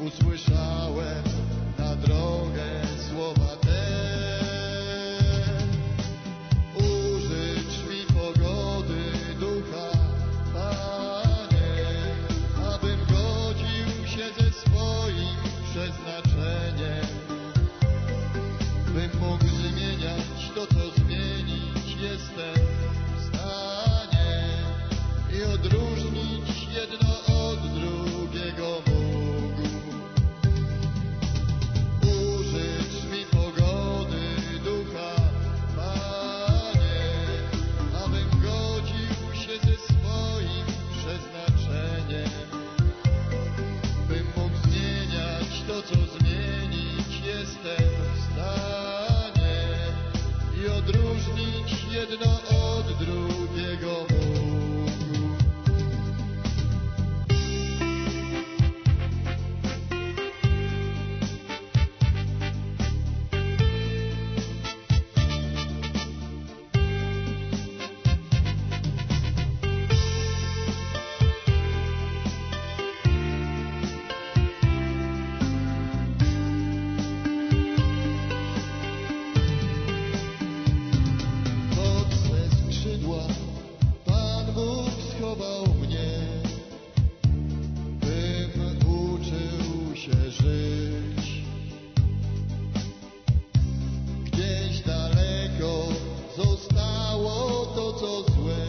usłyszałem na drogę słowa te. Użycz mi pogody ducha, Panie, abym godził się ze swoim przeznaczeniem, bym mógł zmieniać to, co zmienić jestem w stanie i odróżnić jedno od drugiego mógł. Użycz mi pogody ducha, Panie, abym godził się ze swoim przeznaczeniem, bym mógł zmieniać to, co zmienić jestem w stanie i odróżnić jedno od drugiego mógł. Pod swe skrzydła Pan Bóg schował mnie, bym uczył się żyć. Gdzieś daleko zostało to, co złe,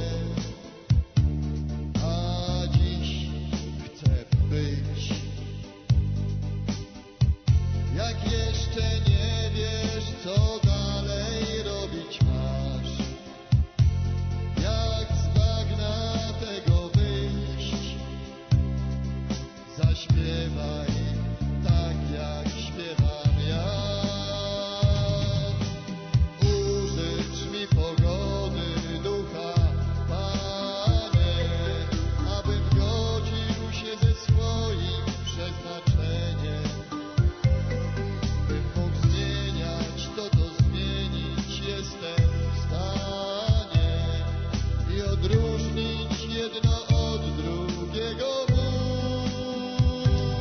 a dziś chcę być. Jak jeszcze nie wiesz, co dalej robić masz, jak z bagna tego wyjść, zaśpiewaj tak, jak śpiewam ja. Użycz mi pogody ducha, Panie, abym godził się ze swoim przeznaczeniem, bym mógł zmieniać to, co zmienić jestem w stanie i odróżnić jedno od drugiego mógł.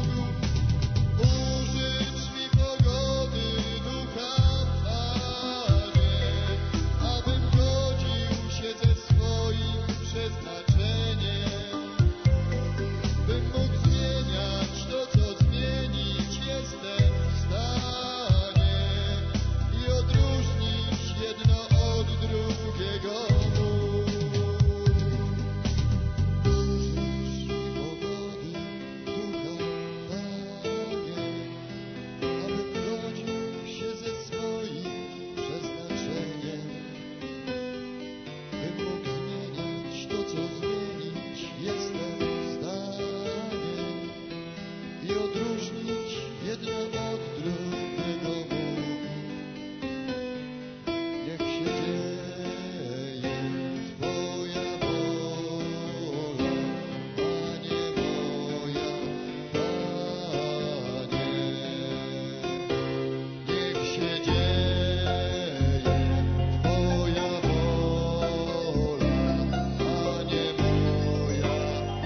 Użycz mi pogody ducha, Panie, abym godził się ze swoim przeznaczeniem, bym mógł zmieniać to, co zmienić jestem w stanie i odróżnić jedno od drugiego mógł. Użycz mi pogody ducha, Panie, abym godził się ze swoim przeznaczeniem, bym mógł zmieniać to, co zmienić jestem w stanie i odróżnić jedno od drugiego mógł. Niech się dzieje Twoja wola, Panie moja, Panie. Niech się dzieje Twoja wola, Panie moja,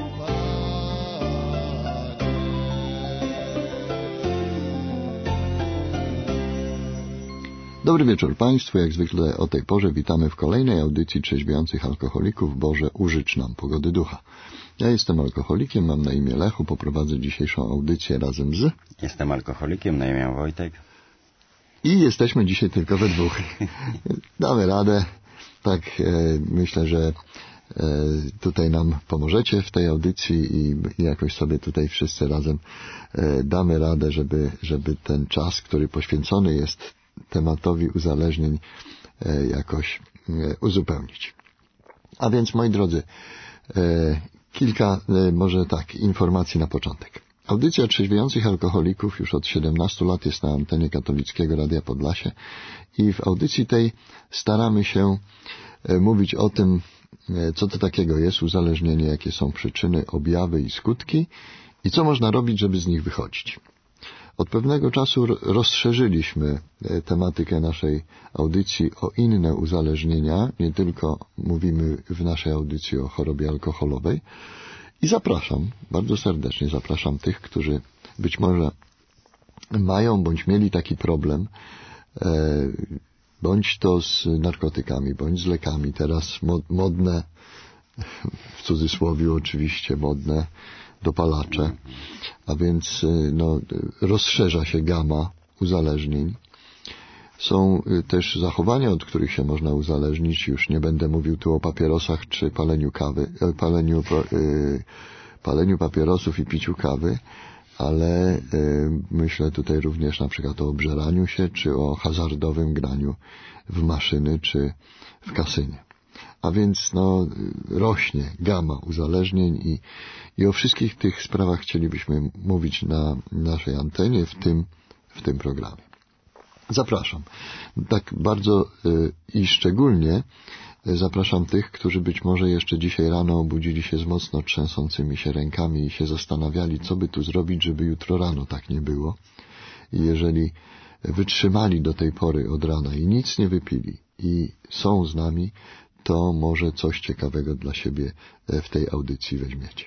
Dobry wieczór Państwu. Jak zwykle o tej porze witamy w kolejnej audycji trzeźwiących alkoholików. Boże, użycz nam pogody ducha. Ja jestem alkoholikiem, mam na imię Lechu, poprowadzę dzisiejszą audycję razem z... Jestem alkoholikiem, na imię Wojtek. I jesteśmy dzisiaj tylko we dwóch. Damy radę. Tak, myślę, że tutaj nam pomożecie w tej audycji i jakoś sobie tutaj wszyscy razem damy radę, żeby ten czas, który poświęcony jest tematowi uzależnień, jakoś uzupełnić. A więc, moi drodzy, kilka może tak informacji na początek. Audycja trzeźwiejących alkoholików już od 17 lat jest na antenie Katolickiego Radia Podlasie i w audycji tej staramy się mówić o tym, co to takiego jest uzależnienie, jakie są przyczyny, objawy i skutki i co można robić, żeby z nich wychodzić. Od pewnego czasu rozszerzyliśmy tematykę naszej audycji o inne uzależnienia. Nie tylko mówimy w naszej audycji o chorobie alkoholowej. I zapraszam, bardzo serdecznie zapraszam tych, którzy być może mają bądź mieli taki problem, bądź to z narkotykami, bądź z lekami, teraz modne, w cudzysłowie oczywiście modne, dopalacze, a więc rozszerza się gama uzależnień. Są też zachowania, od których się można uzależnić. Już nie będę mówił tu o papierosach czy paleniu kawy, paleniu papierosów i piciu kawy, ale myślę tutaj również na przykład o obżeraniu się, czy o hazardowym graniu w maszyny, czy w kasynie. A więc rośnie gama uzależnień i o wszystkich tych sprawach chcielibyśmy mówić na naszej antenie w tym programie. Zapraszam. Tak bardzo i szczególnie zapraszam tych, którzy być może jeszcze dzisiaj rano obudzili się z mocno trzęsącymi się rękami i się zastanawiali, co by tu zrobić, żeby jutro rano tak nie było. I jeżeli wytrzymali do tej pory od rana i nic nie wypili i są z nami, to może coś ciekawego dla siebie w tej audycji weźmiecie.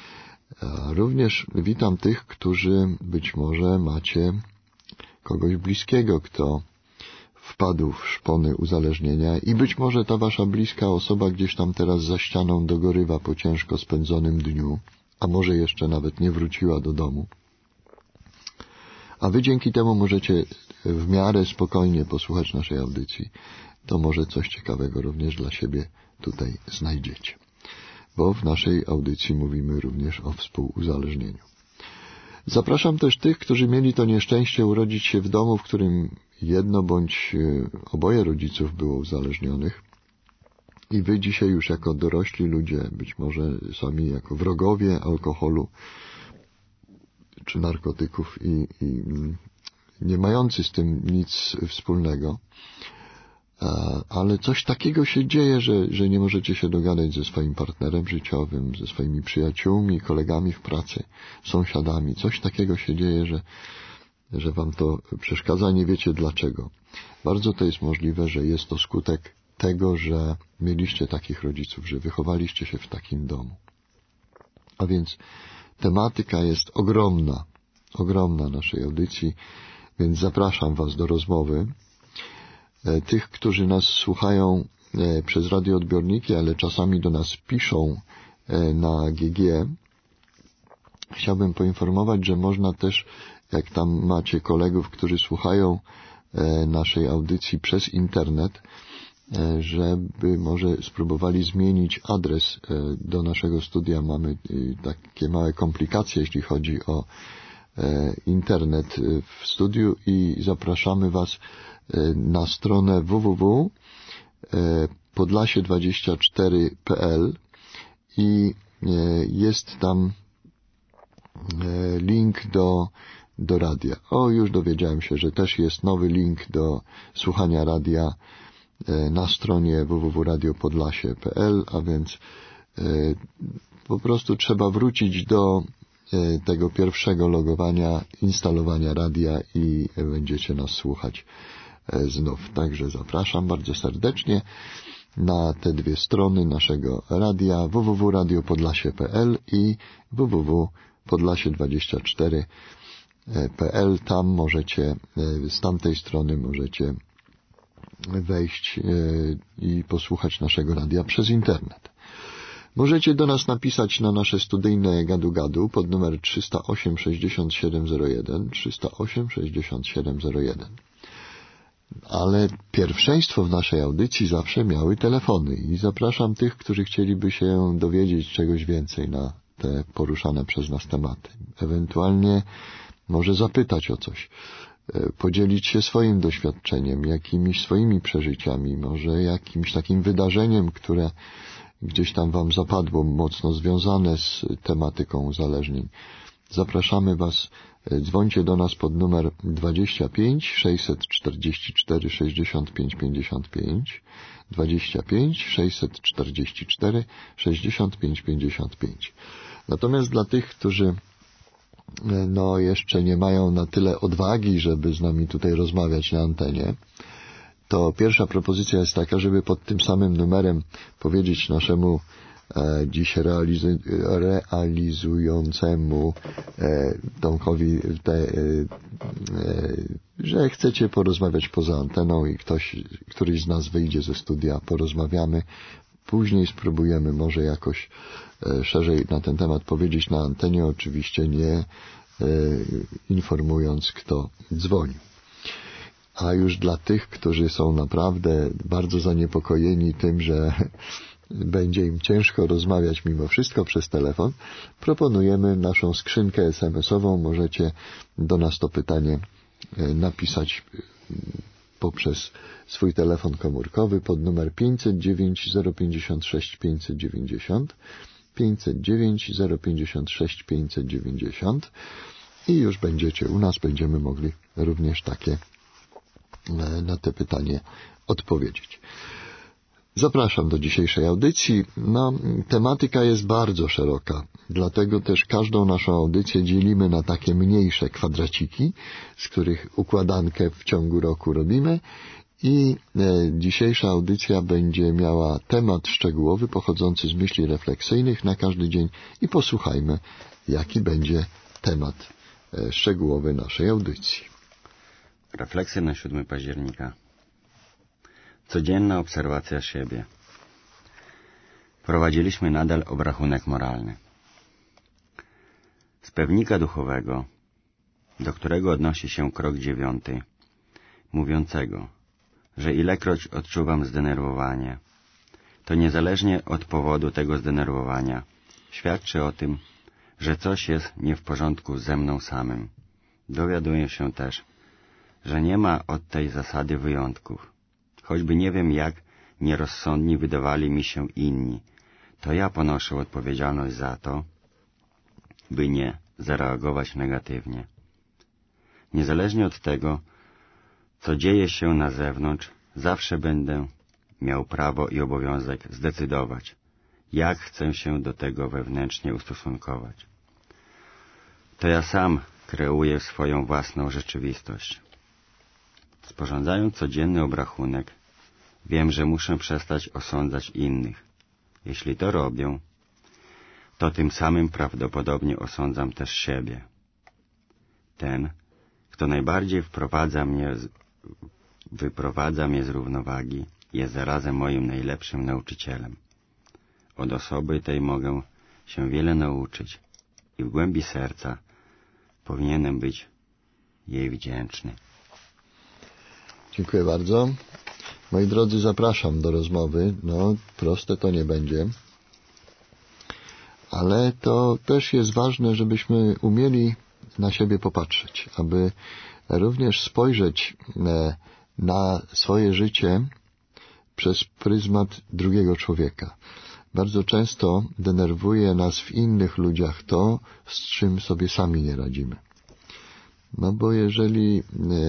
A również witam tych, którzy być może macie kogoś bliskiego, kto wpadł w szpony uzależnienia i być może ta wasza bliska osoba gdzieś tam teraz za ścianą dogorywa po ciężko spędzonym dniu, a może jeszcze nawet nie wróciła do domu. A wy dzięki temu możecie w miarę spokojnie posłuchać naszej audycji. To może coś ciekawego również dla siebie tutaj znajdziecie. Bo w naszej audycji mówimy również o współuzależnieniu. Zapraszam też tych, którzy mieli to nieszczęście urodzić się w domu, w którym jedno bądź oboje rodziców było uzależnionych. I wy dzisiaj już jako dorośli ludzie, być może sami jako wrogowie alkoholu czy narkotyków i nie mający z tym nic wspólnego, ale coś takiego się dzieje, że nie możecie się dogadać ze swoim partnerem życiowym, ze swoimi przyjaciółmi, kolegami w pracy, sąsiadami. Coś takiego się dzieje, że wam to przeszkadza, nie wiecie dlaczego. Bardzo to jest możliwe, że jest to skutek tego, że mieliście takich rodziców, że wychowaliście się w takim domu. A więc tematyka jest ogromna naszej audycji, więc zapraszam was do rozmowy. Tych, którzy nas słuchają przez radioodbiorniki, ale czasami do nas piszą na GG, chciałbym poinformować, że można też, jak tam macie kolegów, którzy słuchają naszej audycji przez internet, żeby może spróbowali zmienić adres do naszego studia. Mamy takie małe komplikacje, jeśli chodzi o internet w studiu i zapraszamy was na stronę www.podlasie24.pl i jest tam link do radia. Już dowiedziałem się, że też jest nowy link do słuchania radia na stronie www.radiopodlasie.pl, a więc po prostu trzeba wrócić do tego pierwszego logowania, instalowania radia i będziecie nas słuchać znów. Także zapraszam bardzo serdecznie na te dwie strony naszego radia www.radiopodlasie.pl i www.podlasie24.pl. Tam możecie, z tamtej strony możecie wejść i posłuchać naszego radia przez internet. Możecie do nas napisać na nasze studyjne gadu-gadu pod numer 308 6701 308 6701. Ale pierwszeństwo w naszej audycji zawsze miały telefony i zapraszam tych, którzy chcieliby się dowiedzieć czegoś więcej na te poruszane przez nas tematy. Ewentualnie może zapytać o coś, podzielić się swoim doświadczeniem, jakimiś swoimi przeżyciami, może jakimś takim wydarzeniem, które gdzieś tam wam zapadło, mocno związane z tematyką uzależnień. Zapraszamy was, dzwońcie do nas pod numer 25 644 65 55, 25 644 65 55. Natomiast dla tych, którzy jeszcze nie mają na tyle odwagi, żeby z nami tutaj rozmawiać na antenie, to pierwsza propozycja jest taka, żeby pod tym samym numerem powiedzieć naszemu dziś realizującemu Tomkowi, że chcecie porozmawiać poza anteną i któryś z nas wyjdzie ze studia, porozmawiamy. Później spróbujemy może jakoś szerzej na ten temat powiedzieć na antenie, oczywiście nie informując, kto dzwoni. A już dla tych, którzy są naprawdę bardzo zaniepokojeni tym, że będzie im ciężko rozmawiać mimo wszystko przez telefon, proponujemy naszą skrzynkę SMS-ową. Możecie do nas to pytanie napisać poprzez swój telefon komórkowy pod numer 509 056 590, 509 056 590 i już będziecie u nas, będziemy mogli również na te pytanie odpowiedzieć. Zapraszam do dzisiejszej audycji. Tematyka jest bardzo szeroka, dlatego też każdą naszą audycję dzielimy na takie mniejsze kwadraciki, z których układankę w ciągu roku robimy i dzisiejsza audycja będzie miała temat szczegółowy pochodzący z myśli refleksyjnych na każdy dzień i posłuchajmy, jaki będzie temat szczegółowy naszej audycji. Refleksje na 7 października. Codzienna obserwacja siebie. Prowadziliśmy nadal obrachunek moralny. Z pewnika duchowego, do którego odnosi się krok 9, mówiącego, że ilekroć odczuwam zdenerwowanie, to niezależnie od powodu tego zdenerwowania świadczy o tym, że coś jest nie w porządku ze mną samym. Dowiaduję się też, że nie ma od tej zasady wyjątków. Choćby nie wiem, jak nierozsądni wydawali mi się inni, to ja ponoszę odpowiedzialność za to, by nie zareagować negatywnie. Niezależnie od tego, co dzieje się na zewnątrz, zawsze będę miał prawo i obowiązek zdecydować, jak chcę się do tego wewnętrznie ustosunkować. To ja sam kreuję swoją własną rzeczywistość. Sporządzając codzienny obrachunek, wiem, że muszę przestać osądzać innych. Jeśli to robię, to tym samym prawdopodobnie osądzam też siebie. Ten, kto najbardziej wyprowadza mnie z równowagi, jest zarazem moim najlepszym nauczycielem. Od osoby tej mogę się wiele nauczyć i w głębi serca powinienem być jej wdzięczny. Dziękuję bardzo. Moi drodzy, zapraszam do rozmowy. Proste to nie będzie, ale to też jest ważne, żebyśmy umieli na siebie popatrzeć, aby również spojrzeć na swoje życie przez pryzmat drugiego człowieka. Bardzo często denerwuje nas w innych ludziach to, z czym sobie sami nie radzimy. Bo jeżeli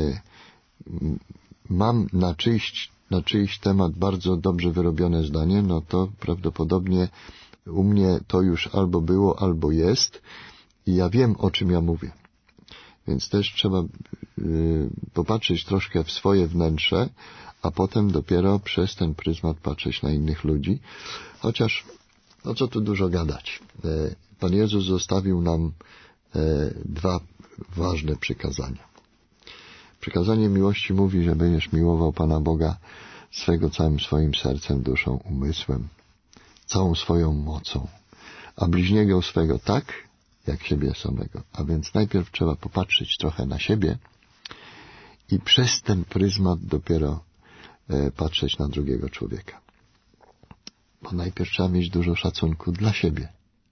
mam na czyjś temat bardzo dobrze wyrobione zdanie, to prawdopodobnie u mnie to już albo było, albo jest i ja wiem, o czym ja mówię. Więc też trzeba popatrzeć troszkę w swoje wnętrze, a potem dopiero przez ten pryzmat patrzeć na innych ludzi. Chociaż, co tu dużo gadać. Pan Jezus zostawił nam 2 ważne przykazania. Przykazanie miłości mówi, że będziesz miłował Pana Boga swego całym swoim sercem, duszą, umysłem, całą swoją mocą, a bliźniego swego tak, jak siebie samego. A więc najpierw trzeba popatrzeć trochę na siebie i przez ten pryzmat dopiero patrzeć na drugiego człowieka. Bo najpierw trzeba mieć dużo szacunku dla siebie.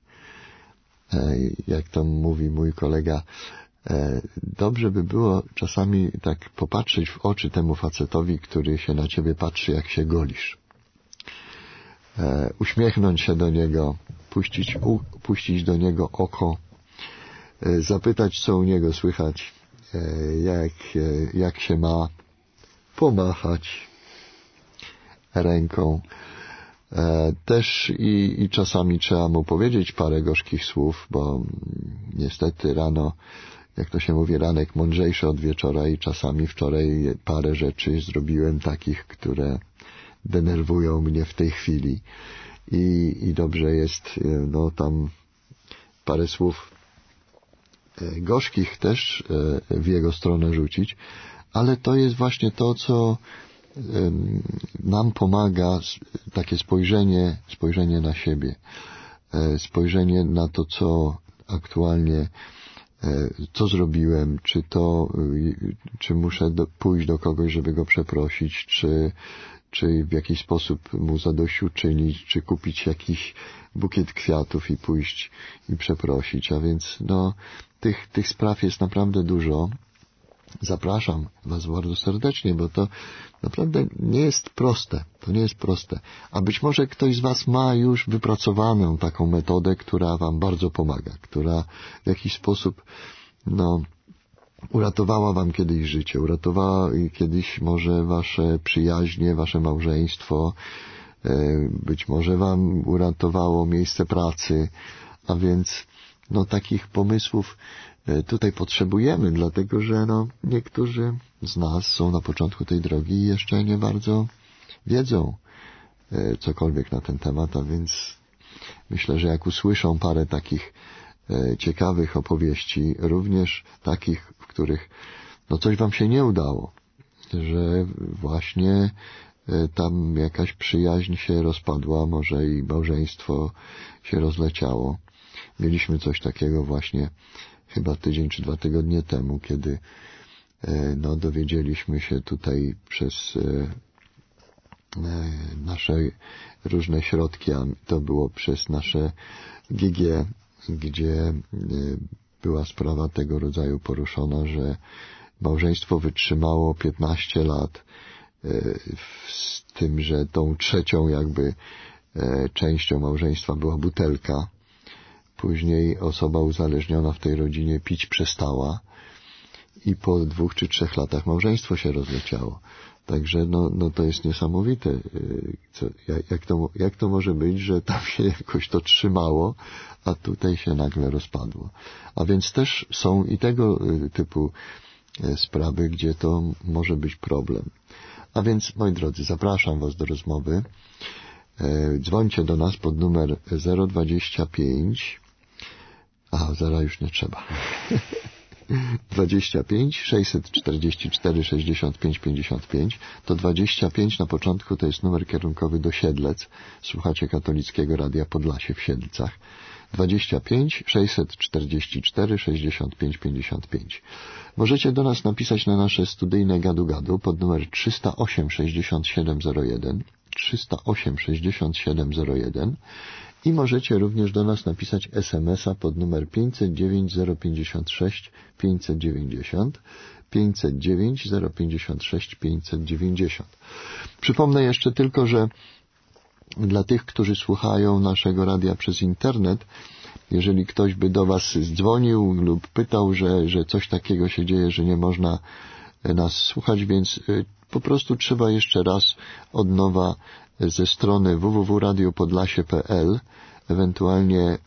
Jak to mówi mój kolega, dobrze by było czasami tak popatrzeć w oczy temu facetowi, który się na ciebie patrzy, jak się golisz. Uśmiechnąć się do niego, puścić do niego oko, zapytać, co u niego słychać, jak się ma, pomachać ręką. Też i czasami trzeba mu powiedzieć parę gorzkich słów, bo niestety rano, jak to się mówi, ranek mądrzejszy od wieczora i czasami wczoraj parę rzeczy zrobiłem takich, które denerwują mnie w tej chwili i dobrze jest no tam parę słów gorzkich też w jego stronę rzucić, ale to jest właśnie to, co nam pomaga, takie spojrzenie na siebie, spojrzenie na to, co aktualnie, co zrobiłem, czy muszę pójść do kogoś, żeby go przeprosić, czy w jakiś sposób mu zadośćuczynić, czy kupić jakiś bukiet kwiatów i pójść i przeprosić. A więc no, tych spraw jest naprawdę dużo. Zapraszam Was bardzo serdecznie, bo to naprawdę nie jest proste. To nie jest proste. A być może ktoś z Was ma już wypracowaną taką metodę, która Wam bardzo pomaga, która w jakiś sposób no, uratowała Wam kiedyś życie, uratowała kiedyś może Wasze przyjaźnie, Wasze małżeństwo, być może Wam uratowało miejsce pracy, a więc no, takich pomysłów tutaj potrzebujemy, dlatego że no, niektórzy z nas są na początku tej drogi i jeszcze nie bardzo wiedzą cokolwiek na ten temat, a więc myślę, że jak usłyszą parę takich ciekawych opowieści, również takich, w których no coś Wam się nie udało, że właśnie tam jakaś przyjaźń się rozpadła, może i małżeństwo się rozleciało. Mieliśmy coś takiego właśnie chyba tydzień czy 2 tygodnie temu, kiedy no, dowiedzieliśmy się tutaj przez nasze różne środki, a to było przez nasze GG, gdzie była sprawa tego rodzaju poruszona, że małżeństwo wytrzymało 15 lat z tym, że tą trzecią jakby częścią małżeństwa była butelka. Później osoba uzależniona w tej rodzinie pić przestała i po 2 czy 3 latach małżeństwo się rozleciało. Także no to jest niesamowite. Jak to może być, że tam się jakoś to trzymało, a tutaj się nagle rozpadło. A więc też są i tego typu sprawy, gdzie to może być problem. A więc, moi drodzy, zapraszam Was do rozmowy. Dzwońcie do nas pod numer 025. Aha, zaraz już nie trzeba. 25 644 65 55. To 25 na początku to jest numer kierunkowy do Siedlec. Słuchacie Katolickiego Radia Podlasie w Siedlcach. 25 644 65 55. Możecie do nas napisać na nasze studyjne gadu-gadu pod numer 308 6701 308 6701 i możecie również do nas napisać SMS-a pod numer 509 056 590 509 056 590. Przypomnę jeszcze tylko, że dla tych, którzy słuchają naszego radia przez internet, jeżeli ktoś by do Was dzwonił lub pytał, że coś takiego się dzieje, że nie można nas słuchać, więc po prostu trzeba jeszcze raz od nowa ze strony www.radiopodlasie.pl, ewentualnie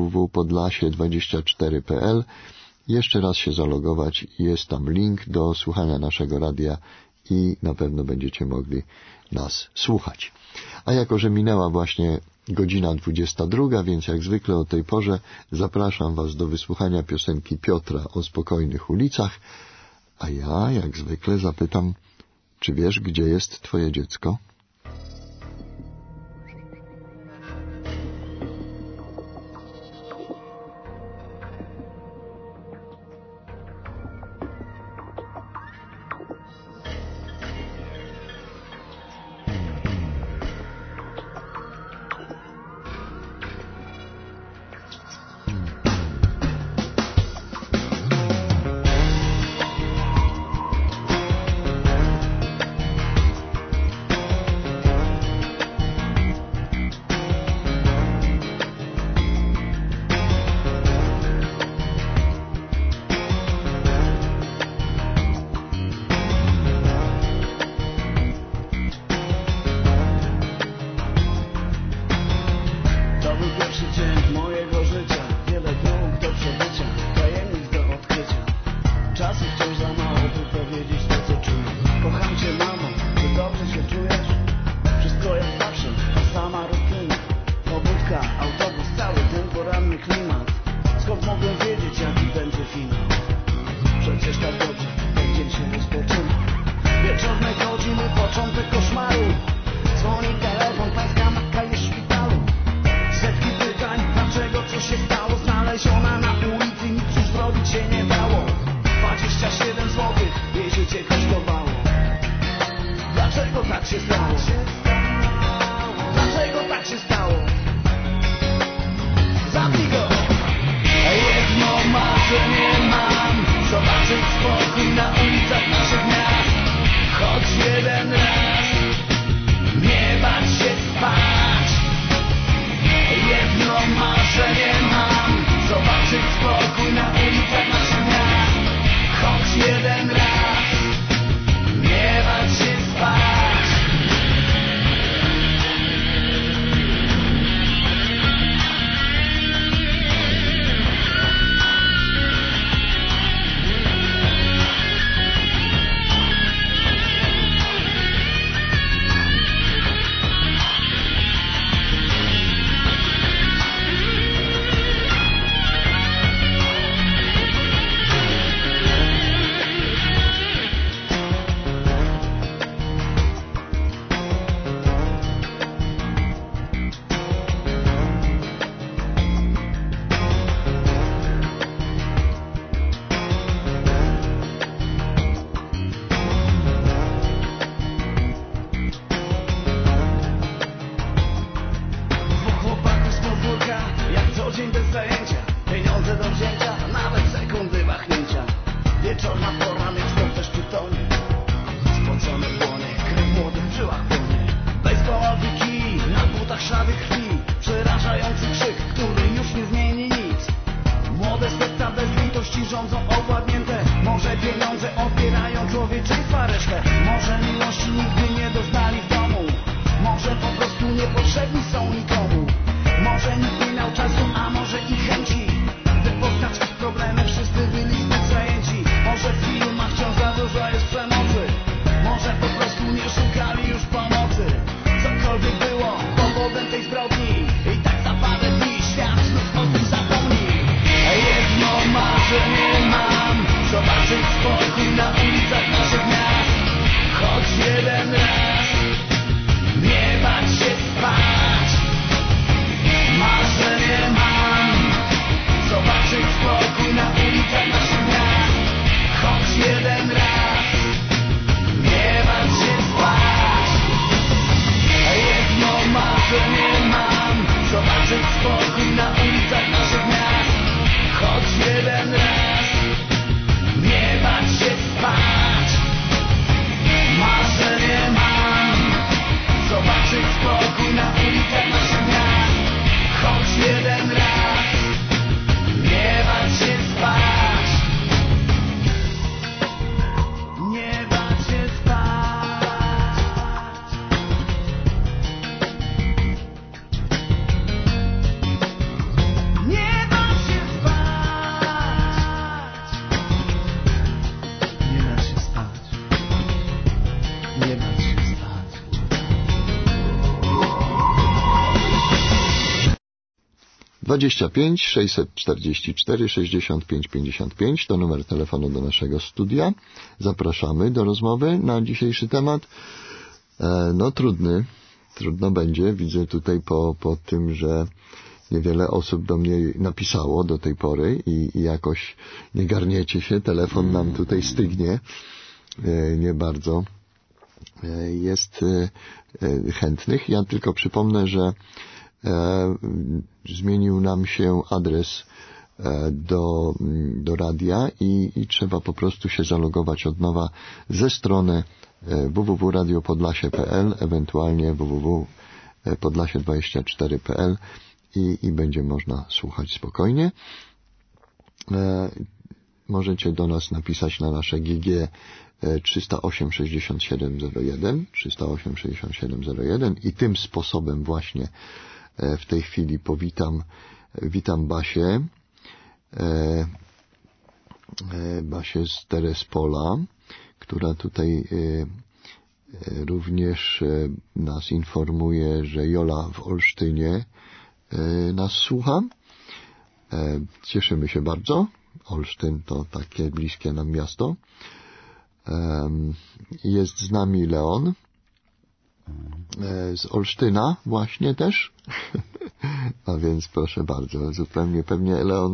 www.podlasie24.pl jeszcze raz się zalogować. Jest tam link do słuchania naszego radia i na pewno będziecie mogli nas słuchać. A jako, że minęła właśnie godzina 22, więc jak zwykle o tej porze zapraszam Was do wysłuchania piosenki Piotra o spokojnych ulicach, a ja jak zwykle zapytam, czy wiesz, gdzie jest Twoje dziecko? Dobrze się czujesz? Wszystko jak zawsze, ta sama rutyna. jeden raz, nie bać się spać. Dwadzieścia 644 65 55 to numer telefonu do naszego studia. Zapraszamy do rozmowy na dzisiejszy temat. No trudno będzie. Widzę tutaj po tym, że niewiele osób do mnie napisało do tej pory i jakoś nie garniecie się. Telefon nam tutaj stygnie. Nie bardzo jest chętnych. Ja tylko przypomnę, że zmienił nam się adres do radia i trzeba po prostu się zalogować od nowa ze strony www.radiopodlasie.pl, ewentualnie www.podlasie24.pl i będzie można słuchać spokojnie. Możecie do nas napisać na nasze GG 308 6701 308 6701 i tym sposobem właśnie w tej chwili witam Basię z Terespola, która tutaj również nas informuje, że Jola w Olsztynie nas słucha. Cieszymy się bardzo. Olsztyn to takie bliskie nam miasto. Jest z nami Leon z Olsztyna właśnie też. A więc proszę bardzo, zupełnie pewnie Leon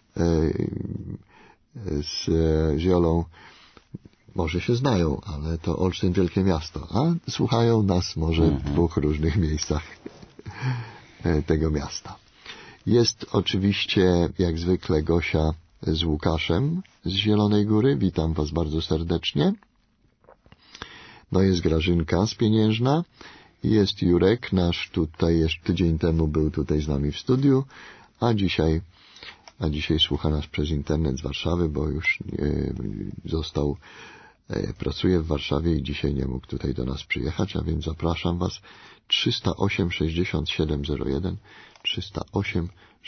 z Jolą może się znają, ale to Olsztyn wielkie miasto, a słuchają nas może w dwóch różnych miejscach tego miasta. Jest oczywiście jak zwykle Gosia z Łukaszem z Zielonej Góry. Witam Was bardzo serdecznie. No jest Grażynka z Pieniężna. Jest Jurek, nasz tutaj jeszcze tydzień temu był tutaj z nami w studiu, a dzisiaj a dzisiaj słucha nas przez internet z Warszawy, bo już pracuje w Warszawie i dzisiaj nie mógł tutaj do nas przyjechać, a więc zapraszam Was 308 6701 308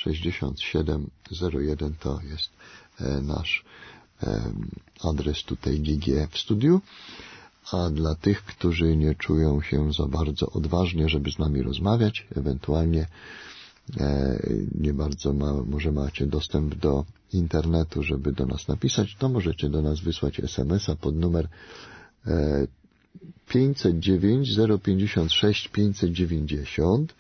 6701 to jest nasz adres tutaj GG w studiu. A dla tych, którzy nie czują się za bardzo odważnie, żeby z nami rozmawiać, ewentualnie nie bardzo może macie dostęp do internetu, żeby do nas napisać, to możecie do nas wysłać SMS-a pod numer 509 056 590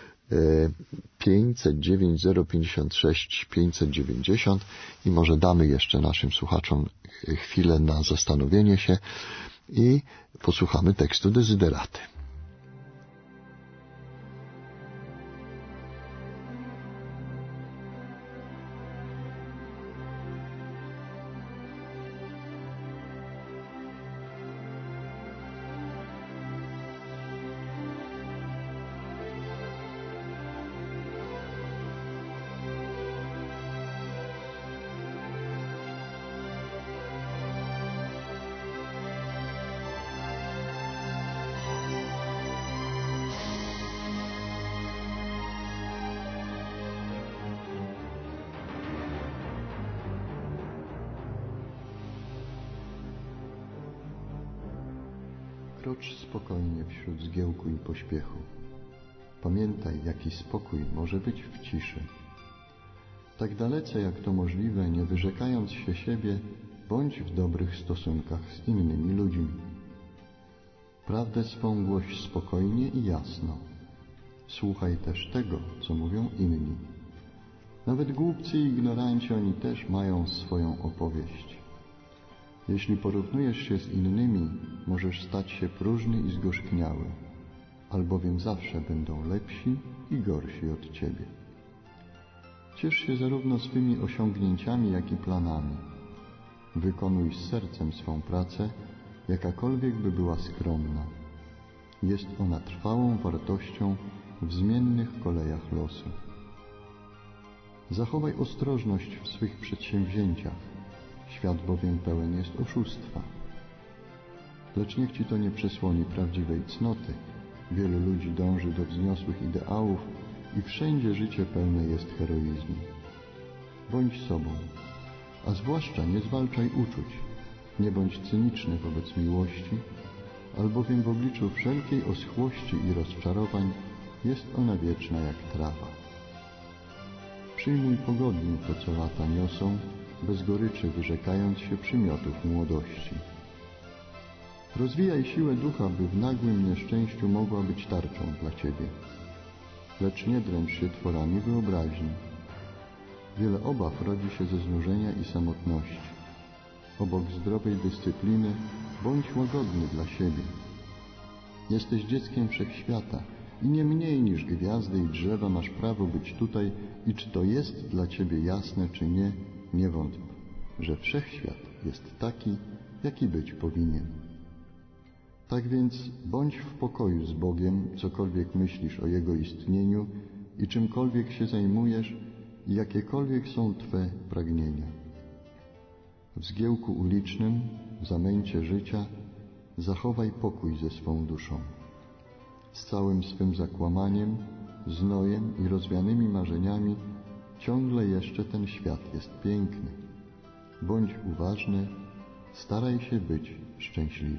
509 056 590 i może damy jeszcze naszym słuchaczom chwilę na zastanowienie się i posłuchamy tekstu Dezyderaty. Krocz spokojnie wśród zgiełku i pośpiechu. Pamiętaj, jaki spokój może być w ciszy. Tak dalece jak to możliwe, nie wyrzekając się siebie, bądź w dobrych stosunkach z innymi ludźmi. Prawdę swą głoś spokojnie i jasno. Słuchaj też tego, co mówią inni. Nawet głupcy i ignoranci, oni też mają swoją opowieść. Jeśli porównujesz się z innymi, możesz stać się próżny i zgorzkniały, albowiem zawsze będą lepsi i gorsi od ciebie. Ciesz się zarówno swymi osiągnięciami, jak i planami. Wykonuj z sercem swą pracę, jakakolwiek by była skromna. Jest ona trwałą wartością w zmiennych kolejach losu. Zachowaj ostrożność w swych przedsięwzięciach. Świat bowiem pełen jest oszustwa. Lecz niech Ci to nie przysłoni prawdziwej cnoty. Wielu ludzi dąży do wzniosłych ideałów i wszędzie życie pełne jest heroizmu. Bądź sobą, a zwłaszcza nie zwalczaj uczuć. Nie bądź cyniczny wobec miłości, albowiem w obliczu wszelkiej oschłości i rozczarowań jest ona wieczna jak trawa. Przyjmuj pogodnie to, co lata niosą, bez goryczy wyrzekając się przymiotów młodości. Rozwijaj siłę ducha, by w nagłym nieszczęściu mogła być tarczą dla Ciebie. Lecz nie dręcz się tworami wyobraźni. Wiele obaw rodzi się ze znużenia i samotności. Obok zdrowej dyscypliny bądź łagodny dla siebie. Jesteś dzieckiem wszechświata i nie mniej niż gwiazdy i drzewa masz prawo być tutaj i czy to jest dla Ciebie jasne, czy nie, nie wątp, że wszechświat jest taki, jaki być powinien. Tak więc bądź w pokoju z Bogiem, cokolwiek myślisz o Jego istnieniu i czymkolwiek się zajmujesz i jakiekolwiek są Twe pragnienia. W zgiełku ulicznym, w zamęcie życia zachowaj pokój ze swą duszą. Z całym swym zakłamaniem, znojem i rozwianymi marzeniami ciągle jeszcze ten świat jest piękny. Bądź uważny, staraj się być szczęśliwy.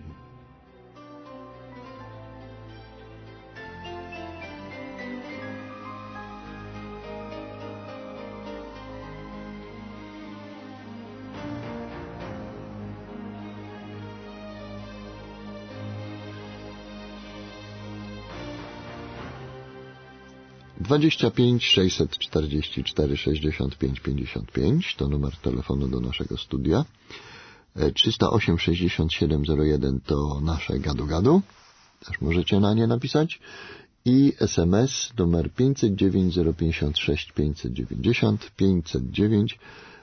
Dwadzieścia 644 65 55 to numer telefonu do naszego studia. 308 67 01 to nasze gadu-gadu. Też możecie na nie napisać. I SMS numer 509 056 590 509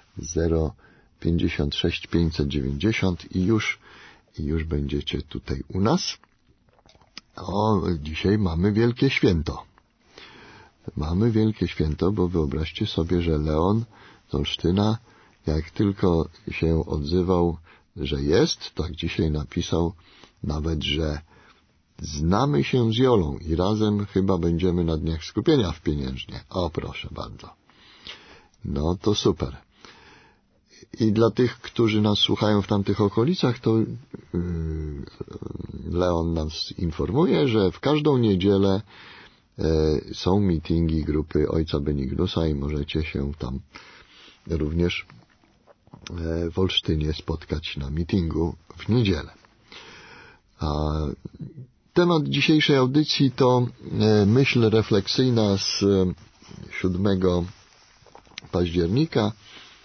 056 590 i już będziecie tutaj u nas. Dzisiaj mamy wielkie święto. Mamy wielkie święto, bo wyobraźcie sobie, że Leon z Olsztyna, jak tylko się odzywał, że jest, tak dzisiaj napisał nawet, że znamy się z Jolą i razem chyba będziemy na Dniach Skupienia w Pieniężnie. O, proszę bardzo. No to super. I dla tych, którzy nas słuchają w tamtych okolicach, to Leon nas informuje, że w każdą niedzielę są meetingi grupy Ojca Benignusa i możecie się tam również w Olsztynie spotkać na meetingu w niedzielę. A temat dzisiejszej audycji to myśl refleksyjna z 7 października.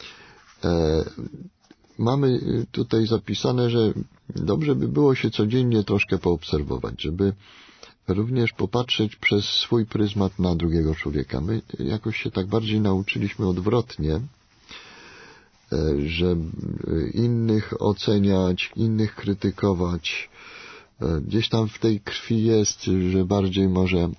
Mamy tutaj zapisane, że dobrze by było się codziennie troszkę poobserwować, żeby również popatrzeć przez swój pryzmat na drugiego człowieka. My jakoś się tak bardziej nauczyliśmy odwrotnie, że innych oceniać, innych krytykować. Gdzieś tam w tej krwi jest, że bardziej może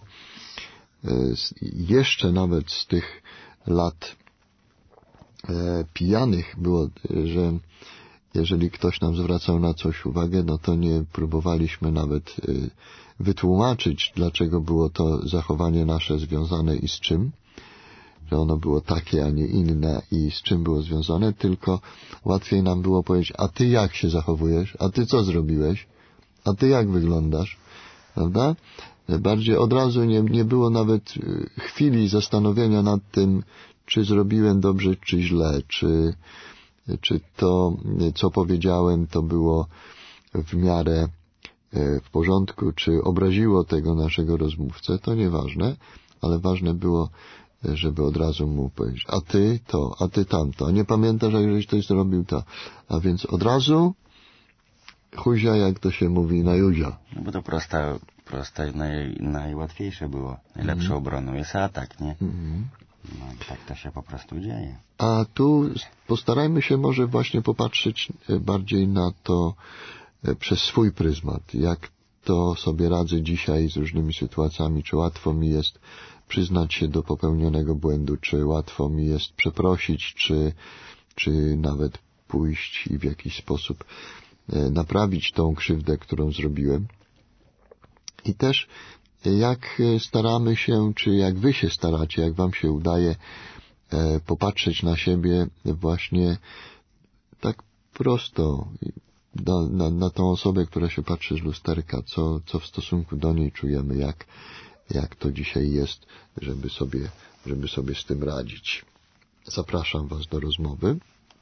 jeszcze nawet z tych lat pijanych było, że jeżeli ktoś nam zwracał na coś uwagę, no to nie próbowaliśmy nawet wytłumaczyć, dlaczego było to zachowanie nasze związane i z czym, że ono było takie, a nie inne i z czym było związane, tylko łatwiej nam było powiedzieć, a ty jak się zachowujesz, a ty co zrobiłeś, a ty jak wyglądasz, prawda? Bardziej od razu nie było nawet chwili zastanowienia nad tym, czy zrobiłem dobrze, czy źle, czy to, co powiedziałem, to było w miarę w porządku, czy obraziło tego naszego rozmówcę, to nieważne, ale ważne było, żeby od razu mu powiedzieć, a ty to, a ty tamto, a nie pamiętasz, jak żeś coś zrobił to. A więc od razu huzia, jak to się mówi, na juzia. No bo to proste najłatwiejsze było. Najlepszą obroną jest atak, nie? No tak to się po prostu dzieje. A tu postarajmy się może właśnie popatrzeć bardziej na to przez swój pryzmat. Jak to sobie radzę dzisiaj z różnymi sytuacjami, czy łatwo mi jest przyznać się do popełnionego błędu, czy łatwo mi jest przeprosić, czy nawet pójść i w jakiś sposób naprawić tą krzywdę, którą zrobiłem. I też jak staramy się, czy jak wy się staracie, jak wam się udaje popatrzeć na siebie właśnie tak prosto, na tą osobę, która się patrzy z lusterka, co w stosunku do niej czujemy, jak to dzisiaj jest, żeby sobie z tym radzić. Zapraszam was do rozmowy.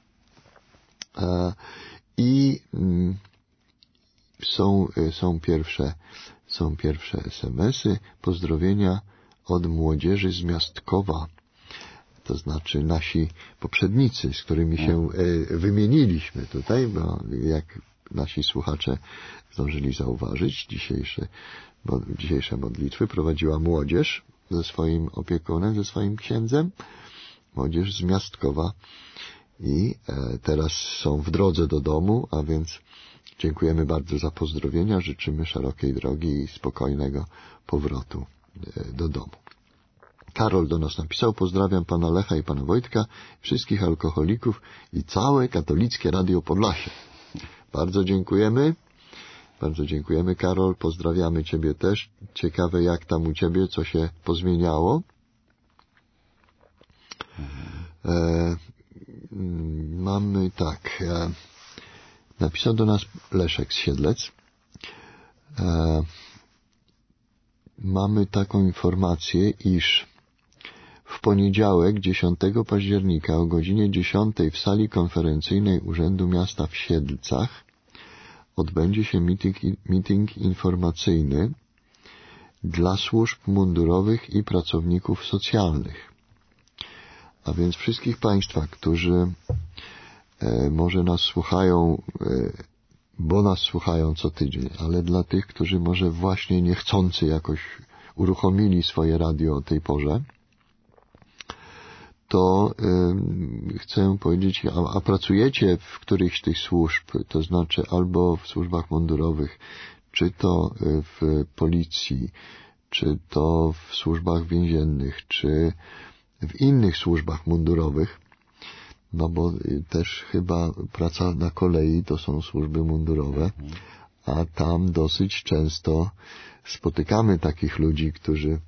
I są pierwsze SMS-y, pozdrowienia od młodzieży z Miastkowa, to znaczy nasi poprzednicy, z którymi się wymieniliśmy tutaj, bo jak nasi słuchacze zdążyli zauważyć, dzisiejsze modlitwy prowadziła młodzież ze swoim opiekunem, ze swoim księdzem, młodzież z Miastkowa i teraz są w drodze do domu, a więc dziękujemy bardzo za pozdrowienia, życzymy szerokiej drogi i spokojnego powrotu do domu. Karol do nas napisał, pozdrawiam pana Lecha i pana Wojtka, wszystkich alkoholików i całe katolickie Radio Podlasie. Bardzo dziękujemy. Bardzo dziękujemy, Karol. Pozdrawiamy ciebie też. Ciekawe, jak tam u ciebie, co się pozmieniało. Mamy tak. Napisał do nas Leszek z Siedlec. Mamy taką informację, iż w poniedziałek 10 października o godzinie 10 w sali konferencyjnej Urzędu Miasta w Siedlcach odbędzie się meeting informacyjny dla służb mundurowych i pracowników socjalnych. A więc wszystkich Państwa, którzy może nas słuchają, bo nas słuchają co tydzień, ale dla tych, którzy może właśnie niechcący jakoś uruchomili swoje radio o tej porze, to chcę powiedzieć, a pracujecie w którychś z tych służb, to znaczy albo w służbach mundurowych, czy to w policji, czy to w służbach więziennych, czy w innych służbach mundurowych, no bo też chyba praca na kolei to są służby mundurowe, a tam dosyć często spotykamy takich ludzi, którzy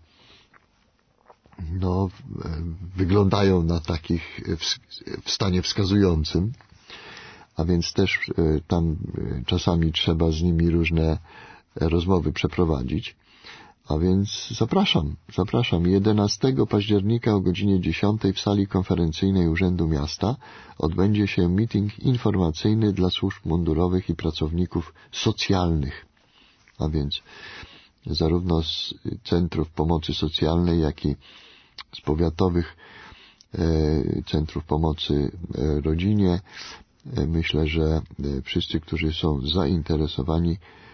no, wyglądają na takich w stanie wskazującym, a więc też tam czasami trzeba z nimi różne rozmowy przeprowadzić. A więc zapraszam. 11 października o godzinie 10 w sali konferencyjnej Urzędu Miasta odbędzie się meeting informacyjny dla służb mundurowych i pracowników socjalnych. A więc zarówno z centrów pomocy socjalnej, jak i z powiatowych centrów pomocy rodzinie. Myślę, że wszyscy, którzy są zainteresowani,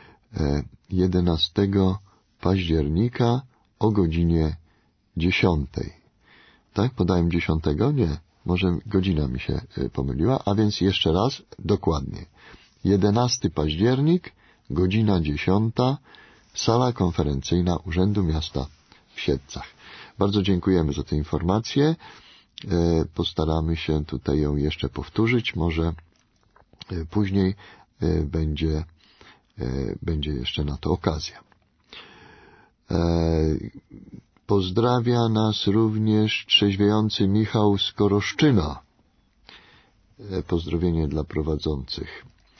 11 października o godzinie 10. Tak? Podałem 10? Nie. Może godzina mi się pomyliła. A więc jeszcze raz, dokładnie. 11 październik, godzina 10, sala konferencyjna Urzędu Miasta w Siedlcach. Bardzo dziękujemy za tę informację. Postaramy się tutaj ją jeszcze powtórzyć. Może później będzie jeszcze na to okazja. Pozdrawia nas również trzeźwiejący Michał z Koroszczyna. Pozdrowienie dla prowadzących.